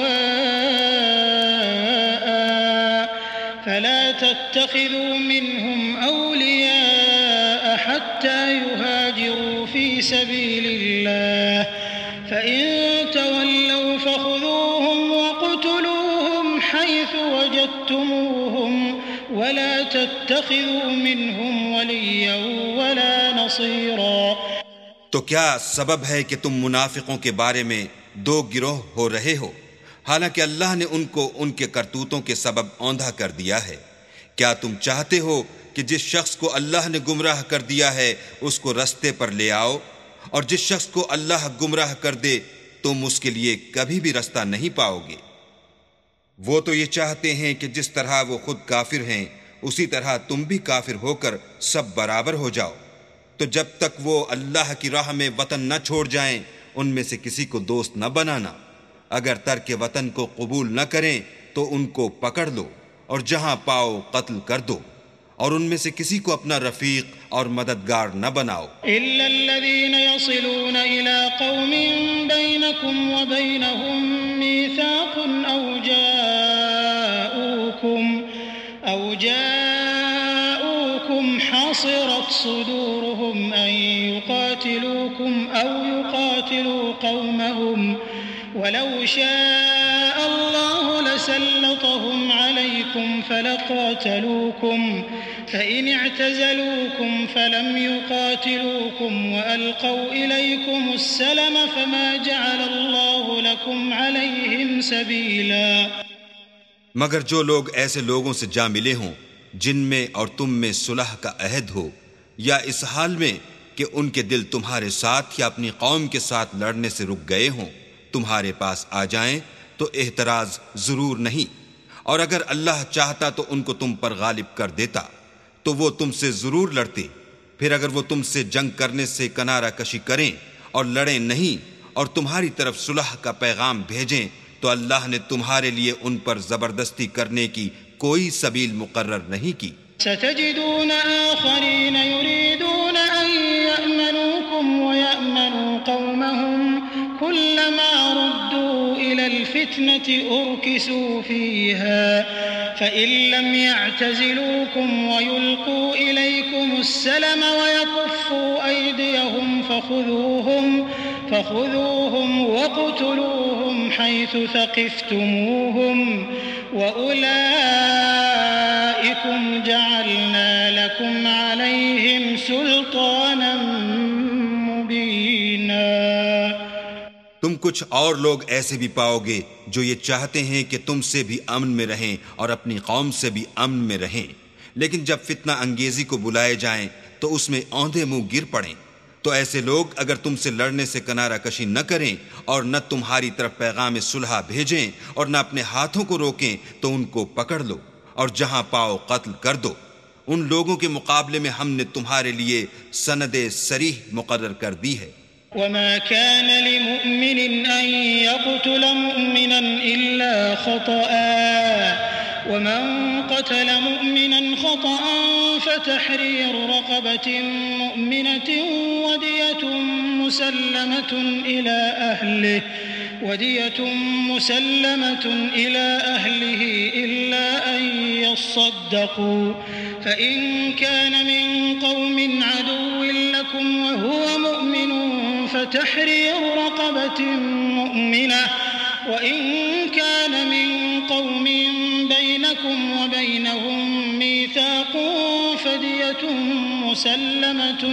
سواء فلا تتخذوا منهم أولياء حتى يهاجروا في سبيل الله فإن تولوا فخذوهم وقتلوهم حيث وجدتموهم ولا تتخذوا منهم وليا ولا نصيرا. تو کیا سبب ہے کہ تم منافقوں کے بارے میں دو گروہ ہو رہے ہو، حالانکہ اللہ نے ان کو ان کے کرتوتوں کے سبب اوندھا کر دیا ہے؟ کیا تم چاہتے ہو کہ جس شخص کو اللہ نے گمراہ کر دیا ہے اس کو رستے پر لے آؤ، اور جس شخص کو اللہ گمراہ کر دے تم اس کے لیے کبھی بھی رستہ نہیں پاؤ گے؟ وہ تو یہ چاہتے ہیں کہ جس طرح وہ خود کافر ہیں اسی طرح تم بھی کافر ہو کر سب برابر ہو جاؤ. تو جب تک وہ اللہ کی راہ میں وطن نہ چھوڑ جائیں ان میں سے کسی کو دوست نہ بنانا. اگر ترک وطن کو قبول نہ کریں تو ان کو پکڑ لو اور جہاں پاؤ قتل کر دو، اور ان میں سے کسی کو اپنا رفیق اور مددگار نہ بناؤ. إلا الذين يصلون إلى قوم بينكم وبينهم ميثاق أو جاءوكم حصرت صدورهم أن يقاتلوكم أو يقاتلوا قومهم ولو شاء الله لسلطهم عليكم فلقاتلوكم فإن اعتزلوكم فلم يقاتلوكم وألقوا إليكم السلم فما جعل الله لكم عليهم سبيلا. مگر جو لوگ ایسے لوگوں سے جا ملے ہوں جن میں اور تم میں صلح کا عہد ہو، یا اس حال میں کہ ان کے دل تمہارے ساتھ یا اپنی قوم کے ساتھ لڑنے سے رک گئے ہوں، تمہارے پاس آ جائیں تو احتراز ضرور نہیں. اور اگر اللہ چاہتا تو ان کو تم پر غالب کر دیتا تو وہ تم سے ضرور لڑتے. پھر اگر وہ تم سے جنگ کرنے سے کنارہ کشی کریں اور لڑیں نہیں اور تمہاری طرف صلح کا پیغام بھیجیں تو اللہ نے تمہارے لیے ان پر زبردستی کرنے کی کوئی سبیل مقرر نہیں کی. ستجدون آخرين يريدون أن يأمنوكم ويأمنوا قومهم كلما ردوا إلى الفتنة أركسوا فيها فإن لم يعتزلوكم ويلقوا إليكم السلم ويكفوا أيديهم فخذوهم وقتلوهم حيث ثقفتموهم وأولئكم جعلنا لكم عليهم سلطانا مبينا. تم کچھ اور لوگ ایسے بھی پاؤ گے جو یہ چاہتے ہیں کہ تم سے بھی امن میں رہیں اور اپنی قوم سے بھی امن میں رہیں، لیکن جب فتنہ انگیزی کو بلائے جائیں تو اس میں اوندھے منہ گر پڑیں. تو ایسے لوگ اگر تم سے لڑنے سے کنارہ کشی نہ کریں اور نہ تمہاری طرف پیغام صلح بھیجیں اور نہ اپنے ہاتھوں کو روکیں تو ان کو پکڑ لو اور جہاں پاؤ قتل کر دو. ان لوگوں کے مقابلے میں ہم نے تمہارے لیے سند صریح مقرر کر دی ہے. وما كان لمؤمن أن يقتل مؤمنا إلا خطأ ومن قتل مؤمنا خطأ فتحرير رقبة مؤمنة ودية مسلمة إلى أهله إلا أن فليصدقوا فإن كان من قوم عدو لكم وهو مؤمن فتحرير رقبة مؤمنة وإن كان من قوم بينكم وبينهم ميثاق فدية مسلمة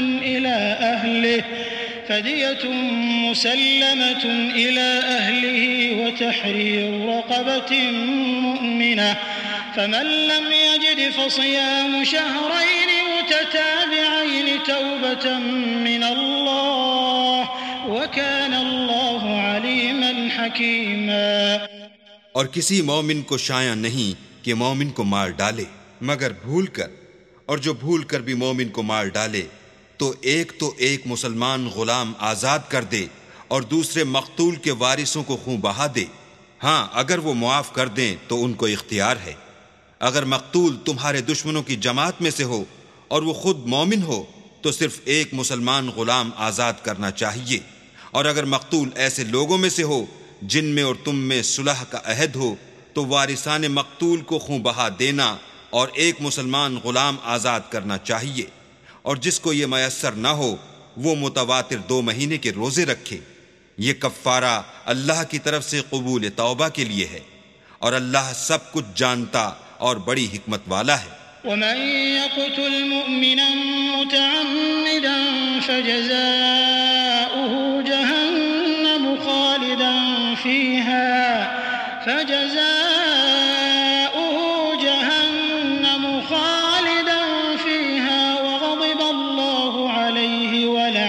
إلى أهله وتحرير رقبة مؤمنة فمن لم يجد فصيام شهرين متتابعين توبة من الله وكان الله عليما حكيما۔ اور کسی مومن کو شایع نہیں کہ مومن کو مار ڈالے مگر بھول کر، اور جو بھول کر بھی مومن کو مار ڈالے تو ایک مسلمان غلام آزاد کر دے اور دوسرے مقتول کے وارثوں کو خون بہا دے۔ ہاں اگر وہ معاف کر دیں تو ان کو اختیار ہے۔ اگر مقتول تمہارے دشمنوں کی جماعت میں سے ہو اور وہ خود مومن ہو تو صرف ایک مسلمان غلام آزاد کرنا چاہیے، اور اگر مقتول ایسے لوگوں میں سے ہو جن میں اور تم میں صلح کا عہد ہو تو وارثان مقتول کو خون بہا دینا اور ایک مسلمان غلام آزاد کرنا چاہیے، اور جس کو یہ میسر نہ ہو وہ متواتر 2 مہینے کے روزے رکھے۔ یہ کفارہ اللہ کی طرف سے قبول توبہ کے لیے ہے، اور اللہ سب کچھ جانتا اور بڑی حکمت والا ہے۔ ومن يقتل مؤمنا متعمدا فجزاؤه جهنم خالدا فيها وغضب الله عليه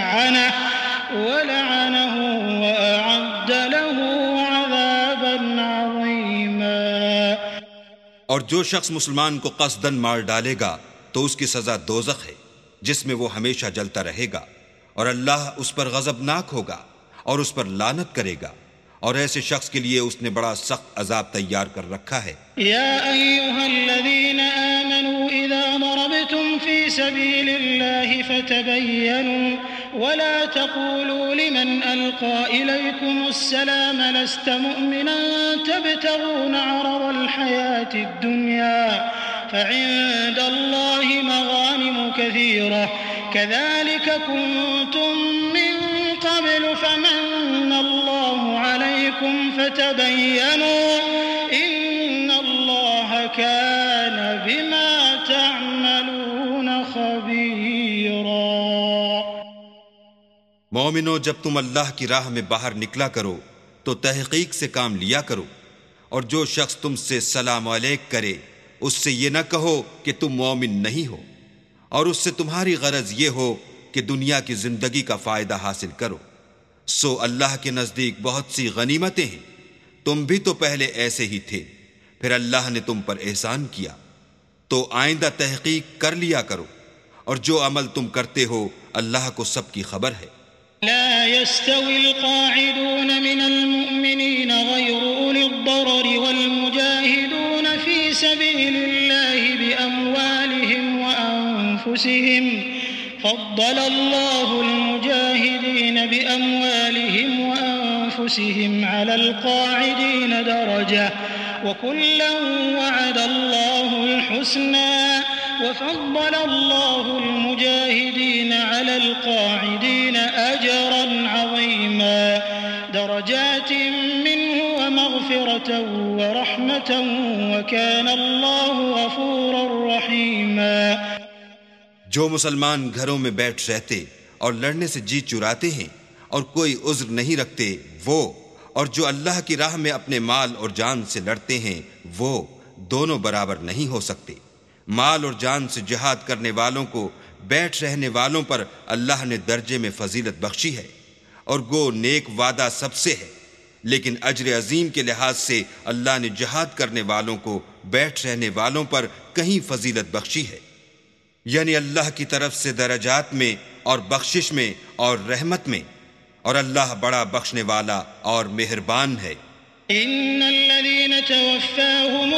ولعنه وأعد له عذابا عظيما۔ اور جو شخص مسلمان کو قصداً مار ڈالے گا تو اس کی سزا دوزخ ہے جس میں وہ ہمیشہ جلتا رہے گا، اور اللہ اس پر غضبناک ہوگا اور اس پر لعنت کرے گا، اور ایسے شخص کے لیے اس نے بڑا سخت عذاب تیار کر رکھا ہے۔ یا ایھا الذین آمنوا اذا ضربتم فی سبیل اللہ فتبینوا ولا تقولوا لمن القى الیکم السلام لست مؤمنا تبتغون عرض الحیاة الدنیا فعند الله مغانم كثيرة كذلك كنتم من قبل فمن الله عليكم فتبينوا إن الله كان بما تعملون خبيرا۔ مومنو، جب تم اللہ کی راہ میں باہر نکلا کرو تو تحقیق سے کام لیا کرو، اور جو شخص تم سے سلام علیک کرے اس سے یہ نہ کہو کہ تم مومن نہیں ہو، اور اس سے تمہاری غرض یہ ہو کہ دنیا کی زندگی کا فائدہ حاصل کرو۔ سو اللہ کے نزدیک بہت سی غنیمتیں ہیں، تم بھی تو پہلے ایسے ہی تھے، پھر اللہ نے تم پر احسان کیا، تو آئندہ تحقیق کر لیا کرو، اور جو عمل تم کرتے ہو اللہ کو سب کی خبر ہے۔ لا يستوي القاعدون من المؤمنين غير أولي الضرر والمجاهدون في سبيل الله بأموالهم وأنفسهم فضل الله المجاهدين بأموالهم وأنفسهم على القاعدين درجة وكلا وعد الله الحسنى وفضل الله المجاهدين على القاعدين أجرا عظيما درجات منه ومغفرة ورحمة وكان الله غفورا رحيما۔ جو مسلمان گھروں میں بیٹھ رہتے اور لڑنے سے جی چراتے ہیں اور کوئی عذر نہیں رکھتے وہ، اور جو اللہ کی راہ میں اپنے مال اور جان سے لڑتے ہیں وہ دونوں برابر نہیں ہو سکتے۔ مال اور جان سے جہاد کرنے والوں کو بیٹھ رہنے والوں پر اللہ نے درجے میں فضیلت بخشی ہے، اور گو نیک وعدہ سب سے ہے، لیکن اجر عظیم کے لحاظ سے اللہ نے جہاد کرنے والوں کو بیٹھ رہنے والوں پر کہیں فضیلت بخشی ہے، یعنی اللہ کی طرف سے درجات میں اور بخشش میں اور رحمت میں، اور اللہ بڑا بخشنے والا اور مہربان ہے۔ ان الذين توفاهم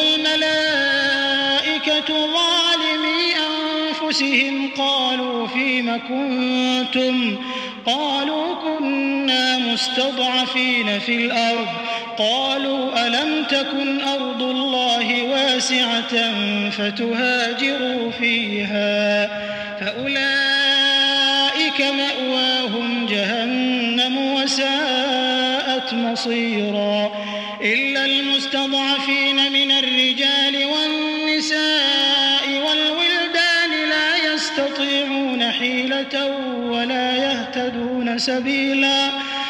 الملائكة ظالمي انفسهم قالوا فيم كنتم قالوا كنا مستضعفين في الارض قالوا ألم تكن أرض الله واسعة فتهاجروا فيها فأولئك مأواهم جهنم وساءت مصيرا إلا المستضعفين من الرجال والنساء والولدان لا يستطيعون حيلة ولا يهتدون سبيلا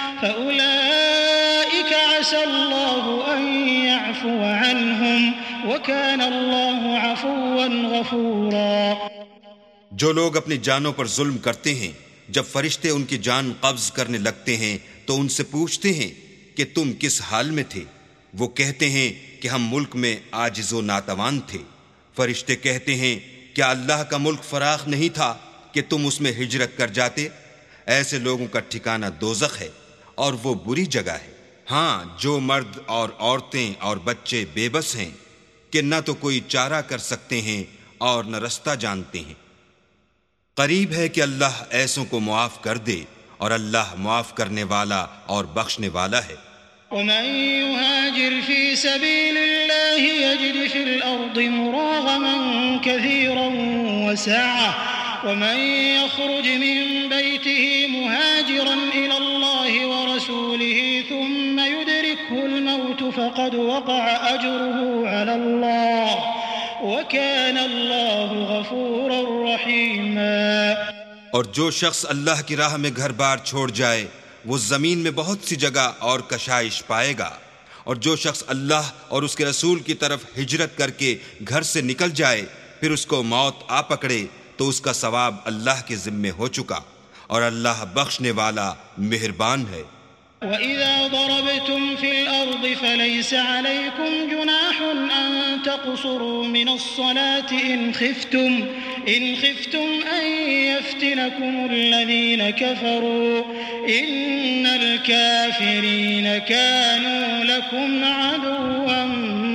فأولئك عسى الله أن يعفو عنهم وكان الله عفوا غفورا. جو لوگ اپنی جانوں پر ظلم کرتے ہیں جب فرشتے ان کی جان قبض کرنے لگتے ہیں تو ان سے پوچھتے ہیں کہ تم کس حال میں تھے؟ وہ کہتے ہیں کہ ہم ملک میں عاجز و ناتوان تھے. فرشتے کہتے ہیں کیا اللہ کا ملک فراخ نہیں تھا کہ تم اس میں ہجرت کر جاتے؟ ایسے لوگوں کا ٹھکانہ دوزخ ہے اور وہ بری جگہ ہے. ہاں، جو مرد اور عورتیں اور بچے بے بس ہیں کہ نہ تو کوئی چارہ کر سکتے ہیں اور نہ رستہ جانتے ہیں. قریب ہے کہ اللہ ایسوں کو معاف کر دے اور اللہ معاف کرنے والا اور بخشنے والا ہے. ومن يهاجر في سبيل الله يجد في الأرض مراغما كثيرا وسعة ومن يخرج من بيته مهاجرا إلى الله ورسوله ثم يدركه الموت فقد وقع أجره على الله وكان الله غفورا رحيما. اور جو شخص اللہ کی راہ میں گھر بار چھوڑ جائے وہ زمین میں بہت سی جگہ اور کشائش پائے گا، اور جو شخص اللہ اور اس کے رسول کی طرف ہجرت کر کے گھر سے نکل جائے پھر اس کو موت آ پکڑے تو اس کا ثواب اللہ کے ذمے ہو چکا، اور اللہ بخشنے والا مہربان ہے. وَإِذَا ضَرَبْتُمْ فِي الْأَرْضِ فَلَيْسَ عَلَيْكُمْ جُنَاحٌ أَن تَقْصُرُوا مِنَ الصَّلَاةِ إِنْ خِفْتُمْ أَن يَفْتِنَكُمُ الَّذِينَ كَفَرُوا إِنَّ الْكَافِرِينَ كَانُوا لَكُمْ عَدُوًّا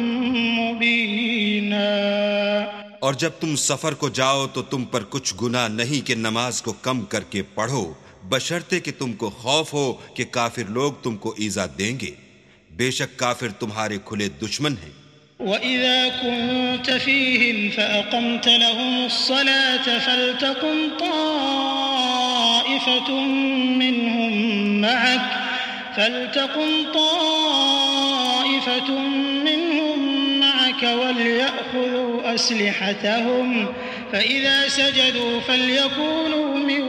مُبِينًا. اور جب تم سفر کو جاؤ تو تم پر کچھ گناہ نہیں کہ نماز کو کم کر کے پڑھو، بشرطے کہ تم کو خوف ہو کہ کافر لوگ تم کو ایذا دیں گے. بے شک کافر تمہارے کھلے دشمن ہیں. وَإِذَا كُنْتَ فِيهِمْ فَأَقَمْتَ لَهُمُ الصَّلَاةَ فَلْتَقُمْ طَائِفَةٌ مِّنْهُمْ مَعَكَ وَلْيَأْخُذُوا أَسْلِحَتَهُمْ فَإِذَا سَجَدُوا فَلْيَكُونُوا مِنْ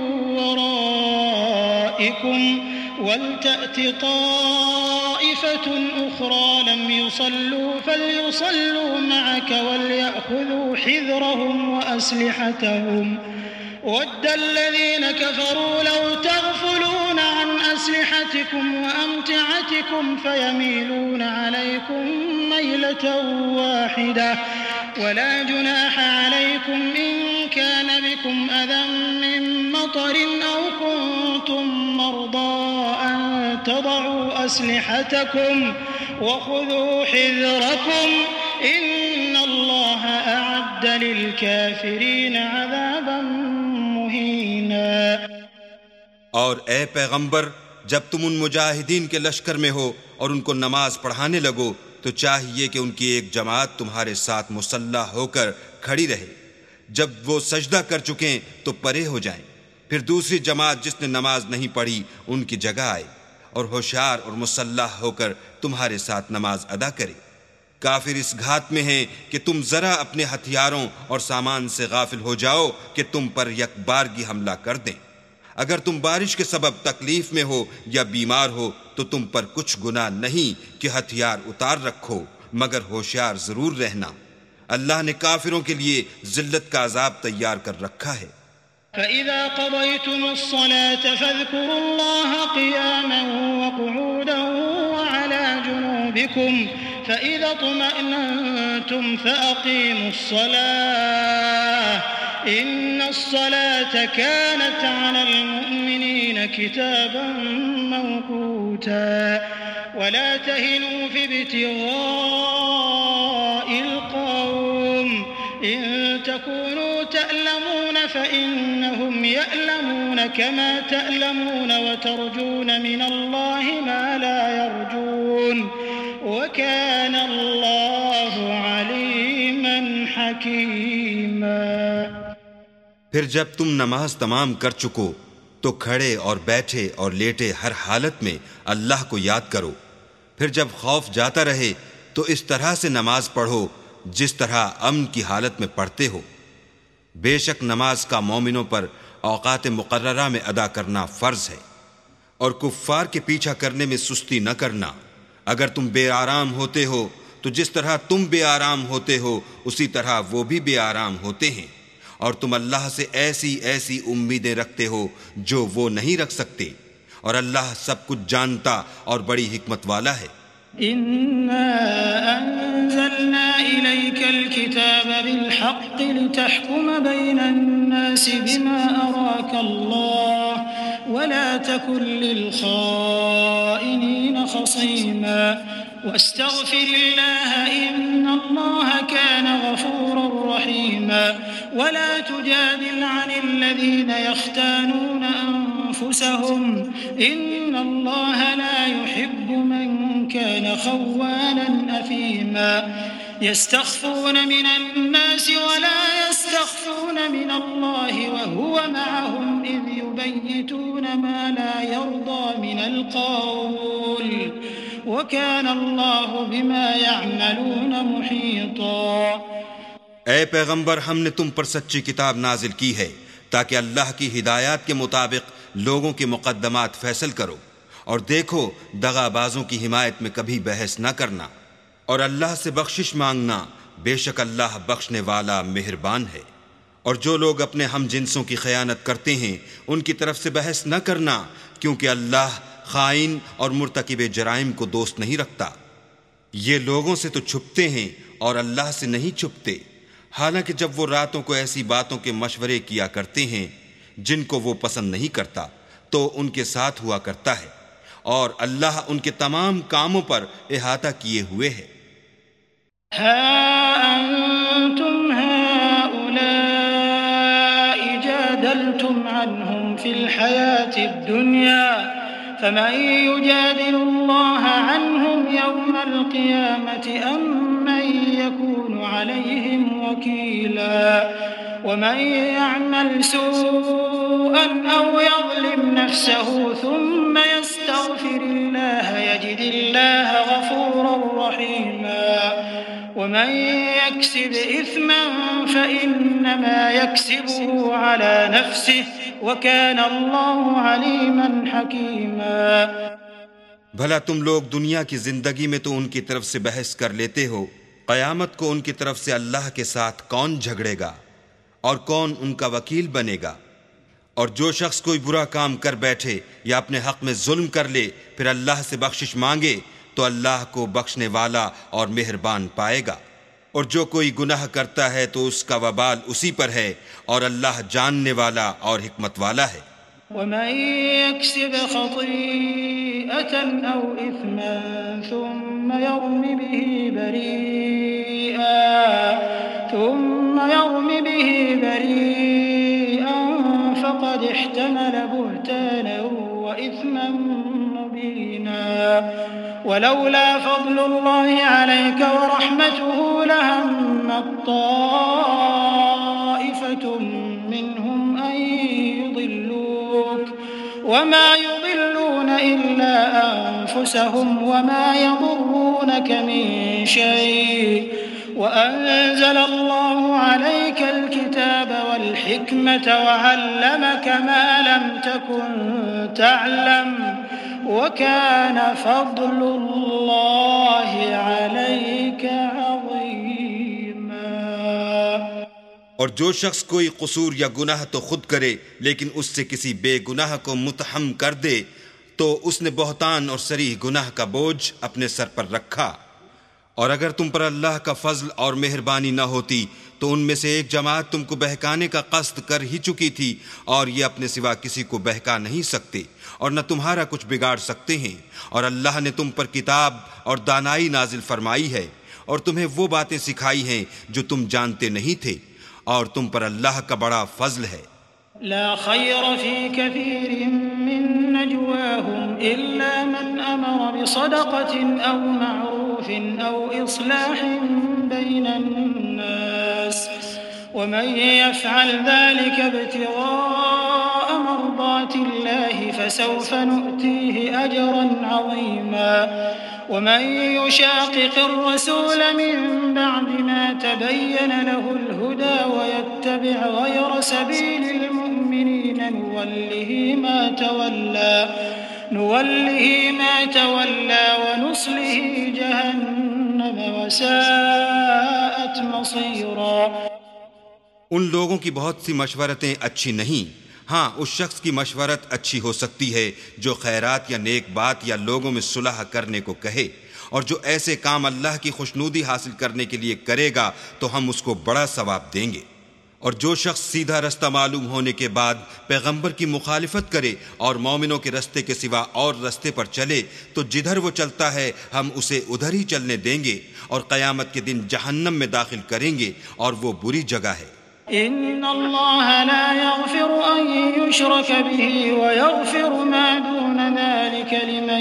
وَرَائِكُمْ وَلْتَأْتِ طَائِفَةٌ أُخْرَى لَمْ يُصَلُّوا فَلْيُصَلُّوا مَعَكَ وَلْيَأْخُذُوا حِذْرَهُمْ وَأَسْلِحَتَهُمْ وَدَّ الَّذِينَ كَفَرُوا لَوْ تَغْفُلُونَ عَنْ أَسْلِحَتِكُمْ وَأَمْتِعَتِكُمْ فَيَمِيلُونَ عَلَيْكُمْ مَيْلَةً وَاحِدَةً وَلَا جُنَاحَ عَلَيْكُمْ إِن كَانَ بِكُمْ أَذًى مِّن مَّطَرٍ أَوْ كُنتُم مَّرْضَىٰ أَن تَضَعُوا أَسْلِحَتَكُمْ وَخُذُوا حِذْرَكُمْ إِنَّ اللَّهَ أَعَدَّ لِلْكَافِرِينَ عَذَابًا مُّهِينًا. اور اے پیغمبر، جب تم ان مجاہدین کے لشکر میں ہو اور ان کو نماز پڑھانے لگو تو چاہیے کہ ان کی ایک جماعت تمہارے ساتھ مسلح ہو کر کھڑی رہے. جب وہ سجدہ کر چکیں تو پرے ہو جائیں. پھر دوسری جماعت جس نے نماز نہیں پڑھی ان کی جگہ آئے اور ہوشیار اور مسلح ہو کر تمہارے ساتھ نماز ادا کرے. کافر اس گھات میں ہیں کہ تم ذرا اپنے ہتھیاروں اور سامان سے غافل ہو جاؤ کہ تم پر یک بارگی حملہ کر دیں. اگر تم بارش کے سبب تکلیف میں ہو یا بیمار ہو تو تم پر کچھ گناہ نہیں کہ ہتھیار اتار رکھو، مگر ہوشیار ضرور رہنا. اللہ نے کافروں کے لیے ذلت کا عذاب تیار کر رکھا ہے. فَإِذَا قَضَيْتُمُ الصَّلَاةَ فَاذْكُرُوا اللَّهَ قِيَامًا وَقُعُودًا وَعَلَى جُنُوبِكُمْ فَإِذَا اطْمَأْنَنْتُمْ فَأَقِيمُوا الصَّلَاةَ إِنَّ الصَّلَاةَ كَانَتْ عَلَى الْمُؤْمِنِينَ كِتَابًا مَّوْقُوتًا وَلَا تَهِنُوا فِي ابْتِغَاءِ الْقَوْمِ إِن تَكُونُوا تَأْلَمُونَ فَإِنَّهُمْ يَأْلَمُونَ كَمَا تَأْلَمُونَ وَتَرْجُونَ مِنَ اللَّهِ مَا لَا يَرْجُونَ وكان الله عليما حكيما۔ پھر جب تم نماز تمام کر چکو تو کھڑے اور بیٹھے اور لیٹے ہر حالت میں اللہ کو یاد کرو۔ پھر جب خوف جاتا رہے تو اس طرح سے نماز پڑھو جس طرح امن کی حالت میں پڑھتے ہو۔ بے شک نماز کا مومنوں پر اوقات مقررہ میں ادا کرنا فرض ہے، اور کفار کے پیچھا کرنے میں سستی نہ کرنا۔ اگر تم بے آرام ہوتے ہو تو جس طرح تم بے آرام ہوتے ہو اسی طرح وہ بھی بے آرام ہوتے ہیں، اور تم اللہ سے ایسی ایسی امیدیں رکھتے ہو جو وہ نہیں رکھ سکتے، اور اللہ سب کچھ جانتا اور بڑی حکمت والا ہے۔ إنا أنزلنا إليك الكتاب بالحق لتحكم بين الناس بما أراك الله ولا تكن للخائنين خصيما واستغفر الله إن الله كان غفورا رحيما ولا تجادل عن الذين يختانون أنفسهم إن الله لا يحب من كان خوانا أثيما يستخفون من الناس ولا يستخفون من الله وهو معهم إذ يبيتون ما لا يرضى من القول وكان الله بما يعملون محيطا۔ اے پیغمبر، ہم نے تم پر سچی کتاب نازل کی ہے تاکہ اللہ کی ہدایات کے مطابق لوگوں کے مقدمات فیصل کرو، اور دیکھو دغا بازوں کی حمایت میں کبھی بحث نہ کرنا، اور اللہ سے بخشش مانگنا، بے شک اللہ بخشنے والا مہربان ہے۔ اور جو لوگ اپنے ہم جنسوں کی خیانت کرتے ہیں ان کی طرف سے بحث نہ کرنا، کیونکہ اللہ خائن اور مرتکب جرائم کو دوست نہیں رکھتا۔ یہ لوگوں سے تو چھپتے ہیں اور اللہ سے نہیں چھپتے، حالانکہ جب وہ راتوں کو ایسی باتوں کے مشورے کیا کرتے ہیں جن کو وہ پسند نہیں کرتا تو ان کے ساتھ ہوا کرتا ہے، اور اللہ ان کے تمام کاموں پر احاطہ کیے ہوئے ہے۔ ها أنتم هؤلاء جادلتم عنهم في الحياة الدنيا فمن يجادل الله عنهم يوم القيامة أم من يكون عليهم وكيلا ومن يعمل سوءا أو يظلم نفسه ثم يستغفر الله يجد الله غفورا رحيما ومن يكسب إثما فإنما يكسبه على نفسه وكان الله عليما حكيما۔ بھلا تم لوگ دنیا کی زندگی میں تو ان کی طرف سے بحث کر لیتے ہو، قیامت کو ان کی طرف سے اللہ کے ساتھ کون جھگڑے گا اور کون ان کا وکیل بنے گا؟ اور جو شخص کوئی برا کام کر بیٹھے یا اپنے حق میں ظلم کر لے پھر اللہ سے بخشش مانگے تو اللہ کو بخشنے والا اور مہربان پائے گا، اور جو کوئی گناہ کرتا ہے تو اس کا وبال اسی پر ہے، اور اللہ جاننے والا اور حکمت والا ہے۔ ومن يكسب خطيئة أو إثما ثم يرم به بريئا فقد احتمل بهتانا وإثما مبينا ولولا فضل الله عليك ورحمته لهمت طائفة منهم أن يضلوك وما يضلون إلا أنفسهم وما يضرونك من شيء وأنزل الله عليك الكتاب والحكمة وعلمك ما لم تكن تعلم وكان فضل الله عليك عظيما۔ اور جو شخص کوئی قصور یا گناہ تو خود کرے لیکن اس سے کسی بے گناہ کو متہم کر دے تو اس نے بہتان اور صریح گناہ کا بوجھ اپنے سر پر رکھا۔ اور اگر تم پر اللہ کا فضل اور مہربانی نہ ہوتی تو ان میں سے ایک جماعت تم کو بہکانے کا قصد کر ہی چکی تھی، اور یہ اپنے سوا کسی کو بہکا نہیں سکتے اور نہ تمہارا کچھ بگاڑ سکتے ہیں۔ اور اللہ نے تم پر کتاب اور دانائی نازل فرمائی ہے اور تمہیں وہ باتیں سکھائی ہیں جو تم جانتے نہیں تھے، اور تم پر اللہ کا بڑا فضل ہے۔ لا خير في كثير من نجواهم إلا من أمر بصدقة أو معروف معروف أو إصلاح بين الناس ومن يفعل ذلك ابتغاء مرضات الله فسوف نؤتيه أجرا عظيما ومن يشاقق الرسول من بعد ما تبين له الهدى ويتبع غير سبيل المؤمنين نوله ما تولى ونصله جهنم وساءت مصيرا. ان لوگوں کی بہت سی مشورتیں اچھی نہیں، ہاں اس شخص کی مشورت اچھی ہو سکتی ہے جو خیرات یا نیک بات یا لوگوں میں صلح کرنے کو کہے، اور جو ایسے کام اللہ کی خوشنودی حاصل کرنے کے لیے کرے گا تو ہم اس کو بڑا ثواب دیں گے. اور جو شخص سیدھا رستہ معلوم ہونے کے بعد پیغمبر کی مخالفت کرے اور مومنوں کے رستے کے سوا اور رستے پر چلے تو جدھر وہ چلتا ہے ہم اسے ادھر ہی چلنے دیں گے، اور قیامت کے دن جہنم میں داخل کریں گے، اور وہ بری جگہ ہے. إن الله لا يغفر أن يشرك به ويغفر ما دون ذلك لمن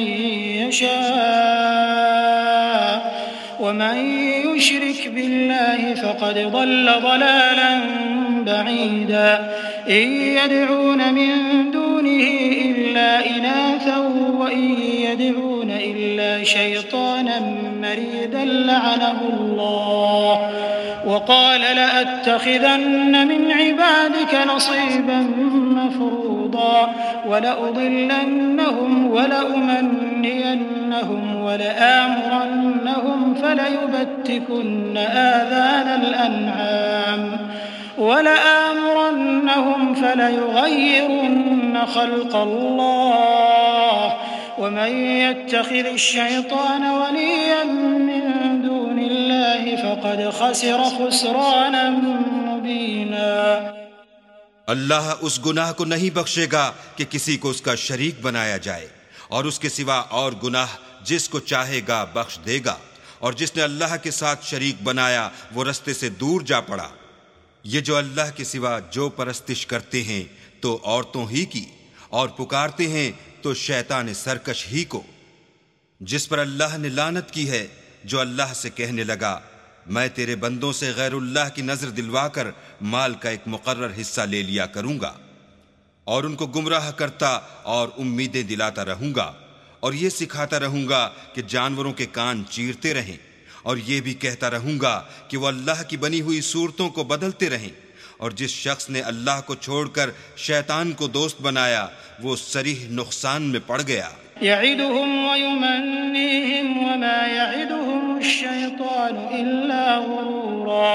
يشاء ومن يشرك بالله فقد ضل ضلالا بعيدا. إن يدعون من دونه إلا إناثا وإن يدعون إلا شيطانا مريدا لعنه الله وقال لأتخذن من عبادك نصيبا مفروضا ولأضلنهم ولأمنينهم ولآمرنهم فليبتكن آذان الأنعام ولآمرنهم فليغيرن خلق الله ومن يتخذ الشيطان وليا من دون الله فقد خسر خسرانا مبينا. اللہ اس گناہ کو نہیں بخشے گا کہ کسی کو اس کا شریک بنایا جائے، اور اس کے سوا اور گناہ جس کو چاہے گا بخش دے گا، اور جس نے اللہ کے ساتھ شریک بنایا وہ رستے سے دور جا پڑا. یہ جو اللہ کے سوا جو پرستش کرتے ہیں تو عورتوں ہی کی، اور پکارتے ہیں تو شیطان سرکش ہی کو، جس پر اللہ نے لعنت کی ہے، جو اللہ سے کہنے لگا میں تیرے بندوں سے غیر اللہ کی نظر دلوا کر مال کا ایک مقرر حصہ لے لیا کروں گا، اور ان کو گمراہ کرتا اور امیدیں دلاتا رہوں گا، اور یہ سکھاتا رہوں گا کہ جانوروں کے کان چیرتے رہیں، اور یہ بھی کہتا رہوں گا کہ وہ اللہ کی بنی ہوئی صورتوں کو بدلتے رہیں. اور جس شخص نے اللہ کو چھوڑ کر شیطان کو دوست بنایا وہ صریح نقصان میں پڑ گیا. يعدهم ويمنيهم وما يعدهم الشيطان إلا غرورا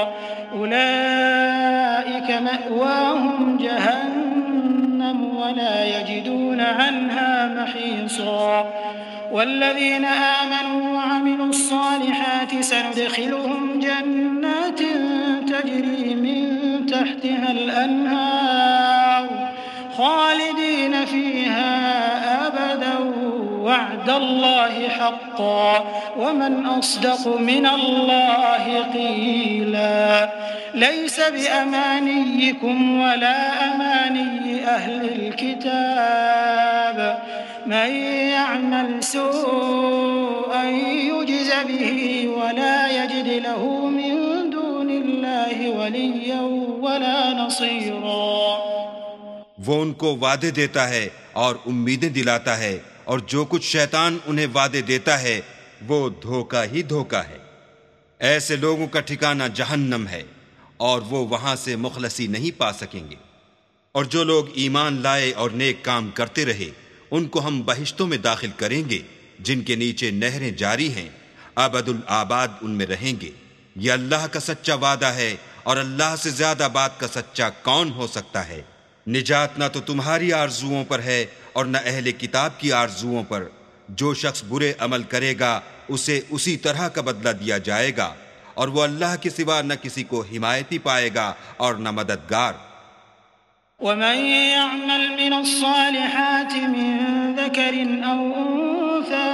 أولئك مأواهم جهنم ولا يجدون عنها محيصا. والذين آمنوا وعملوا الصالحات سندخلهم جنات تجري من تحتها الأنهار خالدين فيها أبدا وعد الله حقا ومن أصدق من الله قيلا. ليس بأمانيكم ولا أماني أهل الكتاب من يعمل سوءا يجز به ولا يجد له من دون الله وليا ولا نصيرا. وہ ان کو وعدے دیتا ہے اور امیدیں دلاتا ہے، اور جو کچھ شیطان انہیں وعدے دیتا ہے وہ دھوکہ ہی دھوکہ ہے. ایسے لوگوں کا ٹھکانہ جہنم ہے، اور وہ وہاں سے مخلصی نہیں پا سکیں گے. اور جو لوگ ایمان لائے اور نیک کام کرتے رہے ان کو ہم بہشتوں میں داخل کریں گے جن کے نیچے نہریں جاری ہیں، ابد الآباد ان میں رہیں گے. یہ اللہ کا سچا وعدہ ہے، اور اللہ سے زیادہ بات کا سچا کون ہو سکتا ہے. نجات نہ تو تمہاری آرزوؤں پر ہے اور نہ اہل کتاب کی آرزوؤں پر. جو شخص برے عمل کرے گا اسے اسی طرح کا بدلہ دیا جائے گا، اور وہ اللہ کے سوا نہ کسی کو حمایتی پائے گا اور نہ مددگار. ومن يعمل من الصالحات من ذكر أو أنثى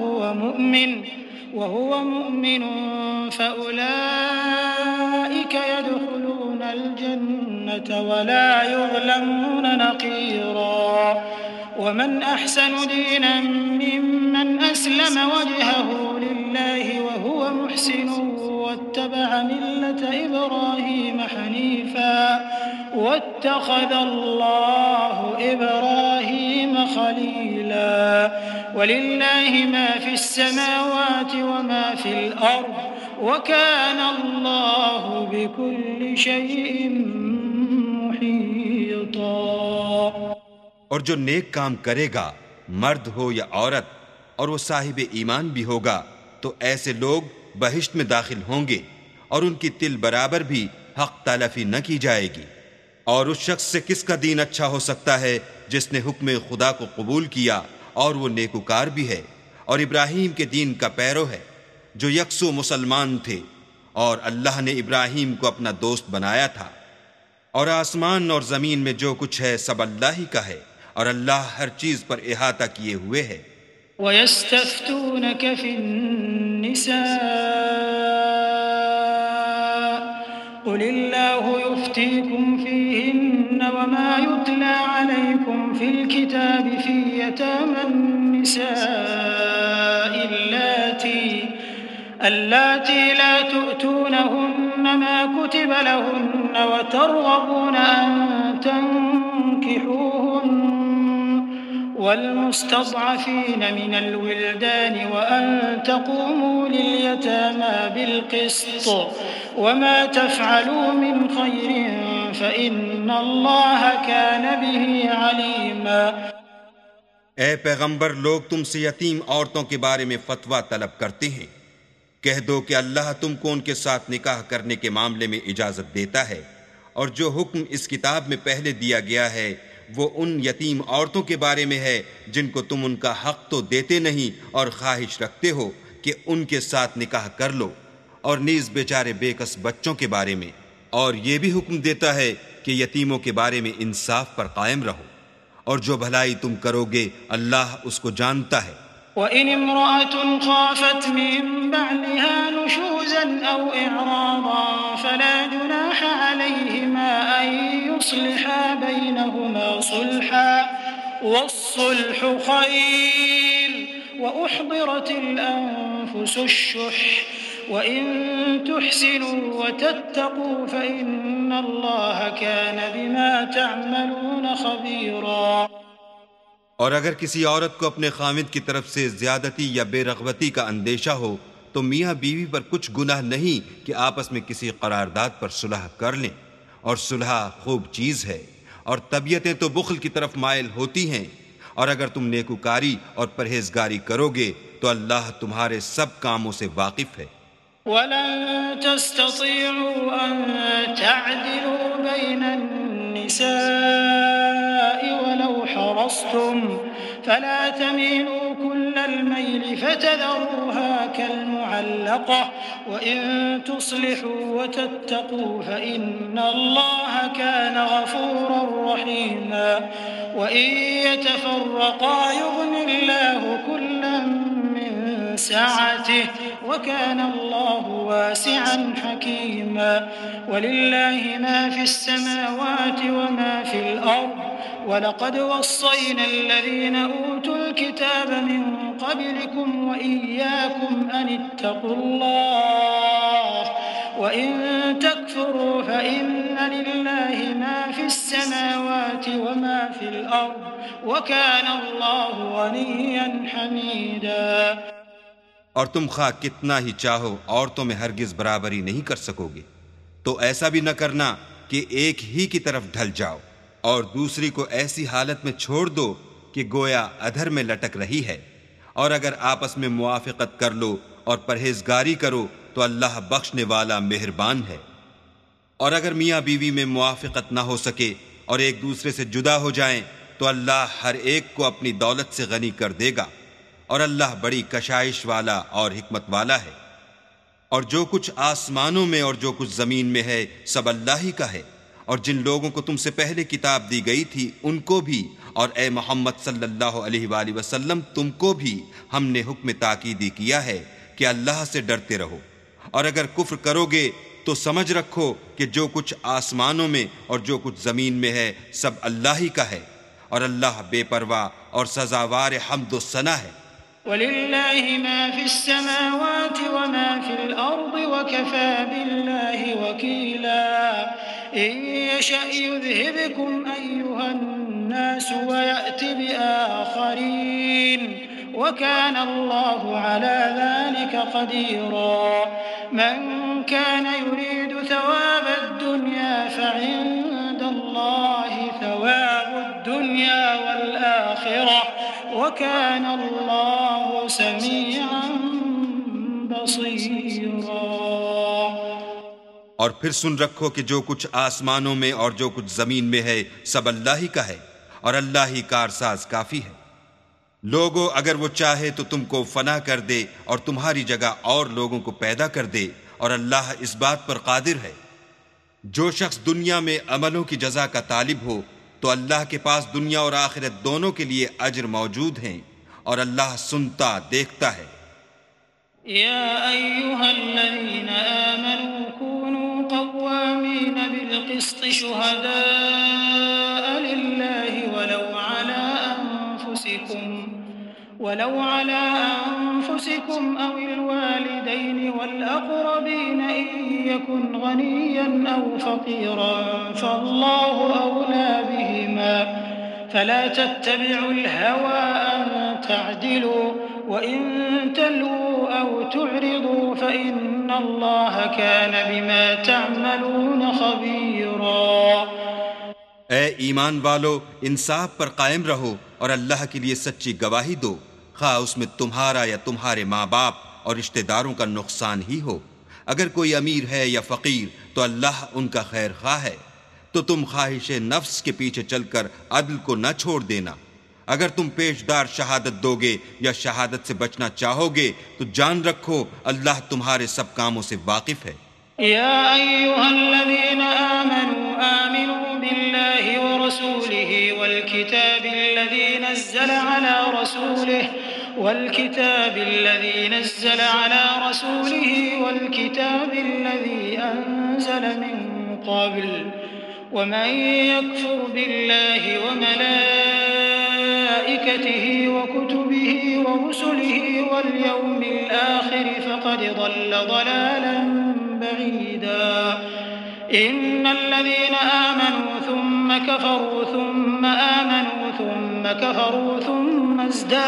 وهو مؤمن فأولئك يدخلون الجنة ولا يظلمون نقيرا. ومن أحسن دينا ممن أسلم وجهه لله وهو محسن واتبع ملة إبراهيم حنيفا واتخذ الله إبراهيم خليلا ولله ما في السماوات وما في الأرض وكان الله بكل شيء محيطا۔ اور جو نیک کام کرے گا مرد ہو یا عورت اور وہ صاحب ایمان بھی ہوگا تو ایسے لوگ بہشت میں داخل ہوں گے اور ان کی تل برابر بھی حق تلفی نہ کی جائے گی۔ اور اس شخص سے کس کا دین اچھا ہو سکتا ہے جس نے حکم خدا کو قبول کیا اور وہ نیکوکار بھی ہے اور ابراہیم کے دین کا پیرو ہے جو یکسو مسلمان تھے، اور اللہ نے ابراہیم کو اپنا دوست بنایا تھا۔ اور آسمان اور زمین میں جو کچھ ہے سب اللہ ہی کا ہے، اور اللہ ہر چیز پر احاطہ کیے ہوئے ہے۔ وَيَسْتَفْتُونَكَ فِي النِّسَاءِ قُلِ اللَّهُ يُفْتِيكُمْ فِيهِنَّ وَمَا يُتْلَى عَلَيْكُمْ فِي الْكِتَابِ فِي يَتَامَى النِّسَاءِ اللَّاتِي لَا تُؤْتُونَهُنَّ مَا كُتِبَ لَهُنَّ وَتَرْغَبُونَ أَن تَنكِحُوهُنَّ والمستضعفين من الولدان وأن تقوموا لليتامى بالقسط وما تفعلوا من خير فإن الله كان به عليما۔ اے پیغمبر، لوگ تم سے یتیم عورتوں کے بارے میں فتویٰ طلب کرتے ہیں، کہہ دو کہ اللہ تم کو ان کے ساتھ نکاح کرنے کے معاملے میں اجازت دیتا ہے، اور جو حکم اس کتاب میں پہلے دیا گیا ہے وہ ان یتیم عورتوں کے بارے میں ہے جن کو تم ان کا حق تو دیتے نہیں اور خواہش رکھتے ہو کہ ان کے ساتھ نکاح کر لو، اور نیز بیچارے بے کس بچوں کے بارے میں، اور یہ بھی حکم دیتا ہے کہ یتیموں کے بارے میں انصاف پر قائم رہو، اور جو بھلائی تم کرو گے اللہ اس کو جانتا ہے۔ وَإِنِ امْرَأَةٌ خَافَتْ مِن بَعْلِهَا نُشُوزًا أَوْ إِعْرَاضًا فَلَا جُنَاحَ عَلَيْهِمَا أَن يُصْلِحَا بَيْنَهُمَا صُلْحًا وَالصُّلْحُ خَيْرٌ وَأُحْضِرَتِ الْأَنفُسُ الشُّحَّ وَإِن تُحْسِنُوا وَتَتَّقُوا فَإِنَّ اللَّهَ كَانَ بِمَا تَعْمَلُونَ خَبِيرًا۔ اور اگر کسی عورت کو اپنے خاوند کی طرف سے زیادتی یا بے رغبتی کا اندیشہ ہو تو میاں بیوی پر کچھ گناہ نہیں کہ آپس میں کسی قرارداد پر صلح کر لیں، اور صلح خوب چیز ہے، اور طبیعتیں تو بخل کی طرف مائل ہوتی ہیں، اور اگر تم نیکوکاری اور پرہیزگاری کرو گے تو اللہ تمہارے سب کاموں سے واقف ہے۔ وَلَن تَسْتَطِيعُوا أَن تَعْدِلُوا بَيْنَ النِّسَاءِ وَلَوْ حَرَصْتُمْ فَلَا تَمِيلُوا كُلَّ الْمَيْلِ فَتَذَرُوهَا كَالْمُعَلَّقَةِ وَإِن تُصْلِحُوا وَتَتَّقُوا فَإِنَّ اللَّهَ كَانَ غَفُورًا رَّحِيمًا۔ وَإِن يَتَفَرَّقَا يُغْنِ اللَّهُ كُلًّا مِّن سَعَتِهِ وَكَانَ اللَّهُ وَاسِعًا حَكِيمًا۔ وَلِلَّهِ مَا فِي السَّمَاوَاتِ وَمَا فِي الْأَرْضِ وَلَقَدْ وَصَّيْنَا الَّذِينَ أُوتُوا الْكِتَابَ مِن قَبْلِكُمْ وَإِيَّاكُمْ أَنِ اتَّقُوا اللَّهَ وَإِن تَكْفُرُوا فَإِنَّ لِلَّهِ مَا فِي السَّمَاوَاتِ وَمَا فِي الْأَرْضِ وَكَانَ اللَّهُ غَنِيًّا حَمِيدًا۔ اور تم خواہ کتنا ہی چاہو عورتوں میں ہرگز برابری نہیں کر سکو گے، تو ایسا بھی نہ کرنا کہ ایک ہی کی طرف ڈھل جاؤ اور دوسری کو ایسی حالت میں چھوڑ دو کہ گویا ادھر میں لٹک رہی ہے، اور اگر آپس میں موافقت کر لو اور پرہیزگاری کرو تو اللہ بخشنے والا مہربان ہے۔ اور اگر میاں بیوی میں موافقت نہ ہو سکے اور ایک دوسرے سے جدا ہو جائیں تو اللہ ہر ایک کو اپنی دولت سے غنی کر دے گا، اور اللہ بڑی کشائش والا اور حکمت والا ہے۔ اور جو کچھ آسمانوں میں اور جو کچھ زمین میں ہے سب اللہ ہی کا ہے، اور جن لوگوں کو تم سے پہلے کتاب دی گئی تھی ان کو بھی، اور اے محمد صلی اللہ علیہ وآلہ وسلم تم کو بھی ہم نے حکم تاکیدی کیا ہے کہ اللہ سے ڈرتے رہو، اور اگر کفر کرو گے تو سمجھ رکھو کہ جو کچھ آسمانوں میں اور جو کچھ زمین میں ہے سب اللہ ہی کا ہے، اور اللہ بے پرواہ اور سزاوار حمد و ثنا ہے۔ وَلِلَّهِ مَا فِي السَّمَاوَاتِ وَمَا فِي الْأَرْضِ وَكَفَى بِاللَّهِ وَكِيلًا إِن يَشَأْ يُذْهِبْكُمْ أَيُّهَا النَّاسُ وَيَأْتِ بِآخَرِينَ وَكَانَ اللَّهُ عَلَى ذَلِكَ قَدِيرًا مَنْ كَانَ يُرِيدُ ثَوَابَ الدُّنْيَا فَعِندَ اللَّهِ ثَوَابُ الدُّنْيَا وَالْآخِرَةِ وَكَانَ اللَّهُ سَمِيعًا بَصِيرًا۔ اور پھر سن رکھو کہ جو کچھ آسمانوں میں اور جو کچھ زمین میں ہے سب اللہ ہی کا ہے، اور اللہ ہی کارساز کافی ہے۔ لوگو اگر وہ چاہے تو تم کو فنا کر دے اور تمہاری جگہ اور لوگوں کو پیدا کر دے، اور اللہ اس بات پر قادر ہے۔ جو شخص دنیا میں عملوں کی جزا کا طالب ہو تو اللہ کے پاس دنیا اور آخرت دونوں کے لیے اجر موجود ہیں، اور اللہ سنتا دیکھتا ہے۔ یا ایھا الذین آمنوا كونوا قوامین بالقسط شہداء للہ ولو على أنفسكم أو الوالدين والأقربين إن يكن غنيا أو فقيرا فالله أولى بهما فلا تتبعوا الهوى أن تعدلوا وإن تلووا أو تعرضوا فإن الله كان بما تعملون خبيرا۔ اے ایمان والو، انصاف پر قائم رہو اور اللہ کے لیے سچی گواہی دو، خواہ اس میں تمہارا یا تمہارے ماں باپ اور رشتہ داروں کا نقصان ہی ہو۔ اگر کوئی امیر ہے یا فقیر تو اللہ ان کا خیر خواہ ہے، تو تم خواہش نفس کے پیچھے چل کر عدل کو نہ چھوڑ دینا۔ اگر تم پیشدار شہادت دو گے یا شہادت سے بچنا چاہو گے تو جان رکھو اللہ تمہارے سب کاموں سے واقف ہے۔ یا ایھا الذین آمنوا باللہ ورسولہ والکتاب الذی نزل علی رسولہ والکتاب الذی انزل من قبل ومن يكفر بالله وملائكته وكتبه ورسله واليوم الآخر فقد ضل ضلالا بعيدا۔ إن الذين آمنوا ثم كفروا ثم آمنوا ثم كفروا ثم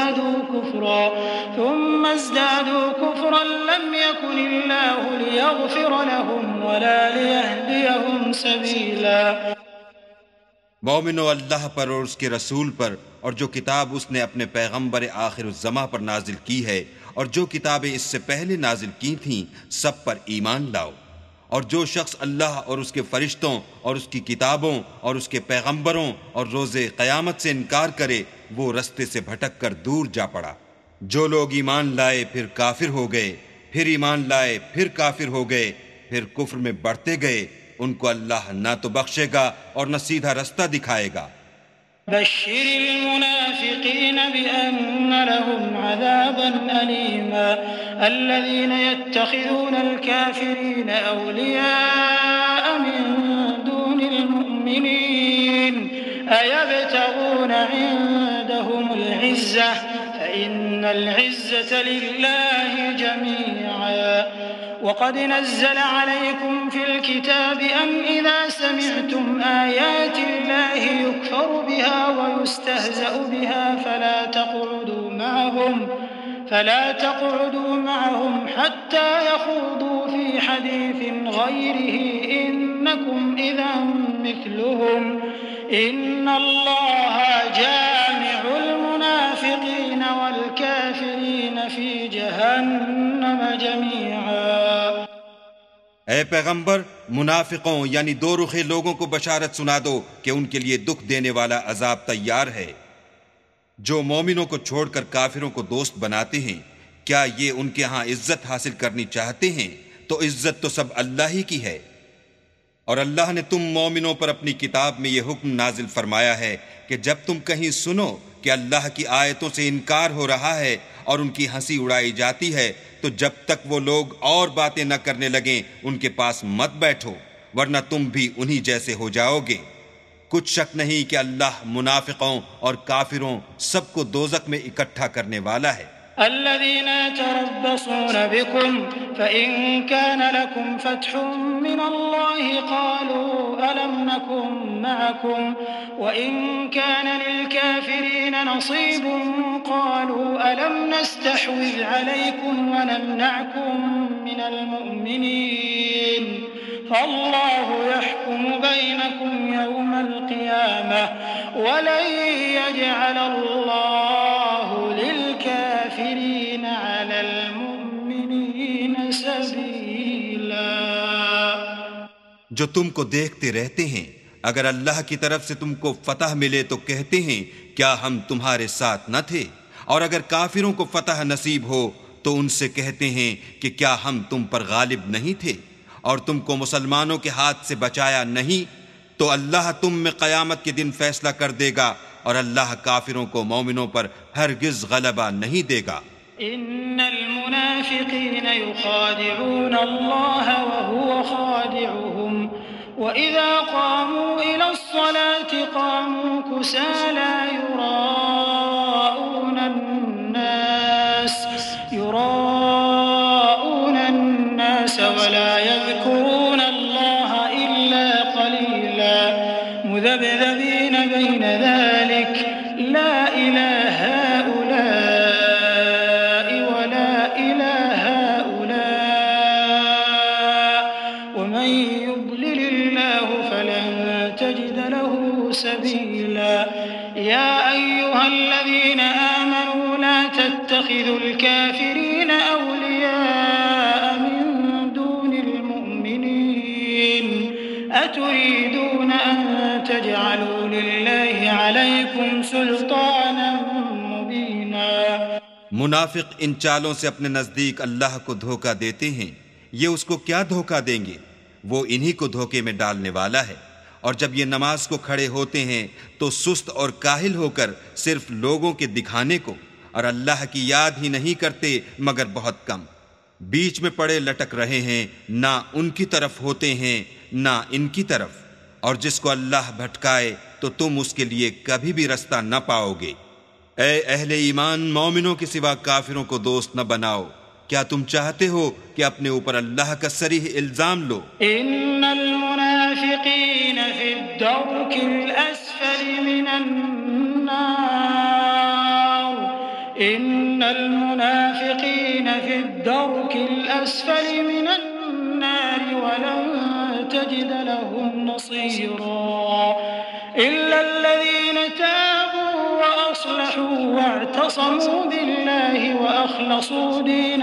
ازدادوا كفرا لم يكن الله ليغفر لهم ولا ليهديهم سبيلا۔ مومنو، اللہ پر اور اس کے رسول پر اور جو کتاب اس نے اپنے پیغمبر آخر الزماں پر نازل کی ہے اور جو کتابیں اس سے پہلے نازل کی تھیں سب پر ایمان لاؤ۔ اور جو شخص اللہ اور اس کے فرشتوں اور اس کی کتابوں اور اس کے پیغمبروں اور روز قیامت سے انکار کرے وہ رستے سے بھٹک کر دور جا پڑا۔ جو لوگ ایمان لائے پھر کافر ہو گئے، پھر ایمان لائے پھر کافر ہو گئے، پھر کفر میں بڑھتے گئے، ان کو اللہ نہ تو بخشے گا اور نہ سیدھا رستہ دکھائے گا۔ بشر المنافقين بأن لهم عذابا أليما الذين يتخذون الكافرين أولياء من دون المؤمنين أيبتغون عندهم العزة فإن العزة لله جميعا۔ وقد نزل عليكم في الكتاب أن إذا سمعتم آيات الله يكفر بها ويستهزأ بها فلا تقعدوا معهم حتى يخوضوا في حديث غيره إنكم إذا مثلهم إن الله جامع المنافقين والكافرين في جهنم جميعا۔ اے پیغمبر، منافقوں یعنی دو رخے لوگوں کو بشارت سنا دو کہ ان کے لیے دکھ دینے والا عذاب تیار ہے۔ جو مومنوں کو چھوڑ کر کافروں کو دوست بناتے ہیں، کیا یہ ان کے ہاں عزت حاصل کرنی چاہتے ہیں؟ تو عزت تو سب اللہ ہی کی ہے۔ اور اللہ نے تم مومنوں پر اپنی کتاب میں یہ حکم نازل فرمایا ہے کہ جب تم کہیں سنو کہ اللہ کی آیتوں سے انکار ہو رہا ہے اور ان کی ہنسی اڑائی جاتی ہے تو جب تک وہ لوگ اور باتیں نہ کرنے لگیں ان کے پاس مت بیٹھو، ورنہ تم بھی انہی جیسے ہو جاؤ گے۔ کچھ شک نہیں کہ اللہ منافقوں اور کافروں سب کو دوزخ میں اکٹھا کرنے والا ہے۔ الذين يتربصون بكم فإن كان لكم فتح من الله قالوا ألم نكن معكم وإن كان للكافرين نصيب قالوا ألم نستحوذ عليكم ونمنعكم من المؤمنين فالله يحكم بينكم يوم القيامة ولن يجعل الله للكافرين على المؤمنين سبيلا۔ جو تم کو دیکھتے رہتے ہیں، اگر اللہ کی طرف سے تم کو فتح ملے تو کہتے ہیں کیا ہم تمہارے ساتھ نہ تھے، اور اگر کافروں کو فتح نصیب ہو تو ان سے کہتے ہیں کہ کیا ہم تم پر غالب نہیں تھے اور تم کو مسلمانوں کے ہاتھ سے بچایا نہیں، تو اللہ تم میں قیامت کے دن فیصلہ کر دے گا اور اللہ کافروں کو مومنوں پر ہرگز غلبہ نہیں دے گا۔ ان المنافقین یخادعون اللہ وهو خادعهم وإذا قاموا إلى الصلاة قاموا كسالى يراءون الناس ولا يذكرون الله إلا قليلا مذبذبين بين ذلك لا إلى هؤلاء ولا إلى هؤلاء ومن يضلل الله فلن تجد له سبيلا يا أيها الذين آمنوا لا تتخذوا الكافرين أولياء من دون المؤمنين أتريدون أن تجعلوا لله عليكم سلطانا مبينا۔ منافق ان چالوں سے اپنے نزدیک اللہ کو دھوکہ دیتے ہیں، یہ اس کو کیا دھوکہ دیں گے؟ وہ انہی کو دھوکے میں ڈالنے والا ہے۔ اور جب یہ نماز کو کھڑے ہوتے ہیں تو سست اور کاہل ہو کر صرف لوگوں کے دکھانے کو اور اللہ کی یاد ہی نہیں کرتے مگر بہت کم، بیچ میں پڑے لٹک رہے ہیں، نہ ان کی طرف ہوتے ہیں نہ ان کی طرف، اور جس کو اللہ بھٹکائے تو تم اس کے لیے کبھی بھی رستہ نہ پاؤ گے۔ اے اہل ایمان، مومنوں کے سوا کافروں کو دوست نہ بناؤ۔ کیا تم چاہتے ہو کہ اپنے اوپر اللہ کا صریح الزام لو؟ ان المنافقین فی الدرک الاسفل من النار ان المنافقین فی الدرک الاسفل من النار ولن تجد لهم نصيرا الا الذين تابوا واصلحوا واعتصموا بالله واخلصوا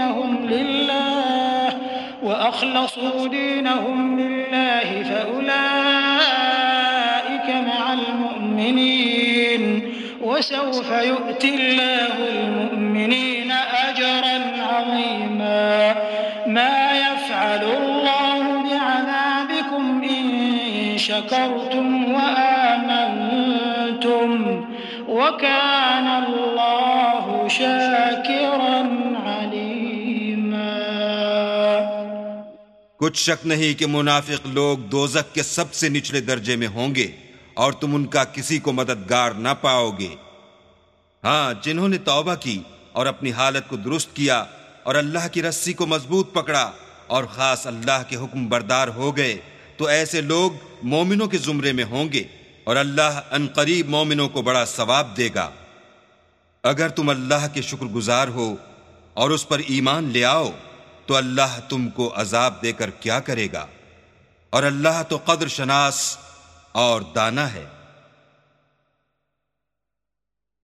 دينهم لله فأولئك مع المؤمنين وسوف يؤتي الله المؤمنين أجرا عظيما ما يفعل الله بعذابكم إن شكرتم وآمنتم وكان الله شاكرا عليما۔ کچھ شک نہیں کہ منافق لوگ دوزخ کے سب سے نچلے درجے میں ہوں گے اور تم ان کا کسی کو مددگار نہ پاؤ گے۔ ہاں، جنہوں نے توبہ کی اور اپنی حالت کو درست کیا اور اللہ کی رسی کو مضبوط پکڑا اور خاص اللہ کے حکم بردار ہو گئے تو ایسے لوگ مومنوں کے زمرے میں ہوں گے اور اللہ ان قریب مومنوں کو بڑا ثواب دے گا۔ اگر تم اللہ کے شکر گزار ہو اور اس پر ایمان لے آؤ تو اللہ تم کو عذاب دے کر کیا کرے گا، اور اللہ تو قدر شناس اور دانا ہے۔